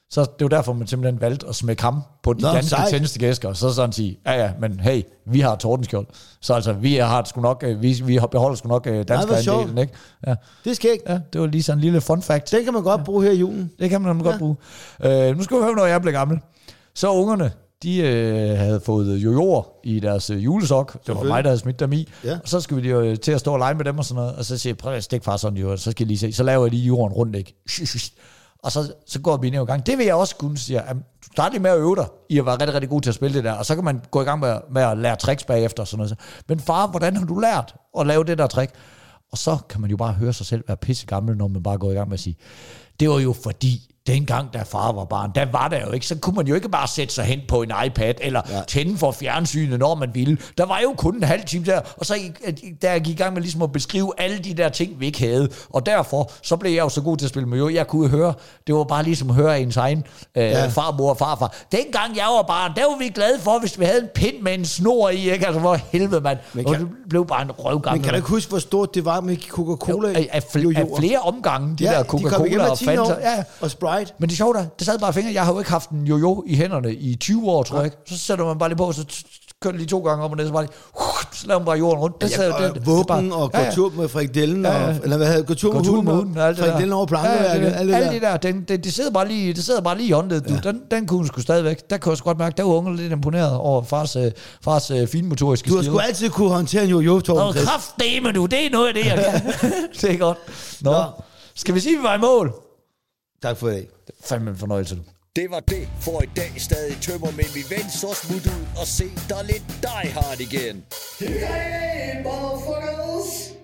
Så det var derfor, man simpelthen valgte at smække ham på de danske tjenestegæsker, og så sådan sige, ja, men hey, vi har Tordenskjold. Så altså, vi har sgu nok, vi beholder sgu nok danskerandelen, ikke? Ja. Det skal ikke. Ja, det var lige sådan en lille fun fact. Det kan man godt bruge her i julen. Det kan man godt bruge. Nu skal vi høre, når jeg blev gammel. Så ungerne, de havde fået jojoer i deres julesok. Det var mig, der havde smidt dem i. Ja. Og så skulle vi jo til at stå og lege med dem og sådan noget. Og så siger jeg, prøv at stikke far sådan jo. Så skal I lige se. Så laver jeg lige jorden rundt, ikke? Og så går vi ned i gang. Det vil jeg også kunne, siger jeg. Du starter lige med at øve dig i at være rigtig, rigtig god til at spille det der. Og så kan man gå i gang med at lære tricks bagefter. Og sådan noget. Men far, hvordan har du lært at lave det der trick? Og så kan man jo bare høre sig selv være pisse gammel, når man bare går i gang med at sige, det var jo fordi, dengang da far var barn, der var der jo ikke, så kunne man jo ikke bare sætte sig hen på en iPad, eller tænde for fjernsynet, når man ville. Der var jo kun en halv time der, og så der jeg gik i gang med ligesom at beskrive alle de der ting, vi ikke havde. Og derfor, så blev jeg jo så god til at spille med jo. Jeg kunne høre, det var bare ligesom at høre ens egen farmor og farfar. Dengang jeg var barn, der var vi glade for, hvis vi havde en pind med en snor i, ikke? Altså, hvor helvede, mand. Og det blev bare en røvgammel. Men kan du ikke huske, hvor stort det var med Coca-Cola? Af flere omgange, de der Coca-Cola og Fanta. Og Sprite. Men det sjovt er, det sad bare fingre. Jeg har jo ikke haft en jojo i hænderne i 20 år, tror jeg ikke. Så sætter man bare lige på, så kører det lige 2 gange op og ned, så bare lige, så laver man bare jorden rundt. Våben og gå tur med frikadellen, eller hvad havde gå tur med hunden, frikadellen over plankeværket, alt det der. Det sidder bare lige i håndledet. Den kunne sgu stadigvæk. Der kunne jeg sgu godt mærke, der var ungerne lidt imponeret over fars finmotoriske skills. Du har sgu altid kunne håndtere en jojo, Torben Chris. Kraftdeme du, det er noget af det, jeg kan. Det er godt. Nå. Skal vi sige, at vi var i mål? Tak for i dag. Det er fandme en fornøjelse. Det var det for i dag. Stadig tømmer, men vi vender så smut ud og se der lidt Die Hard igen. Hey, motherfuckers!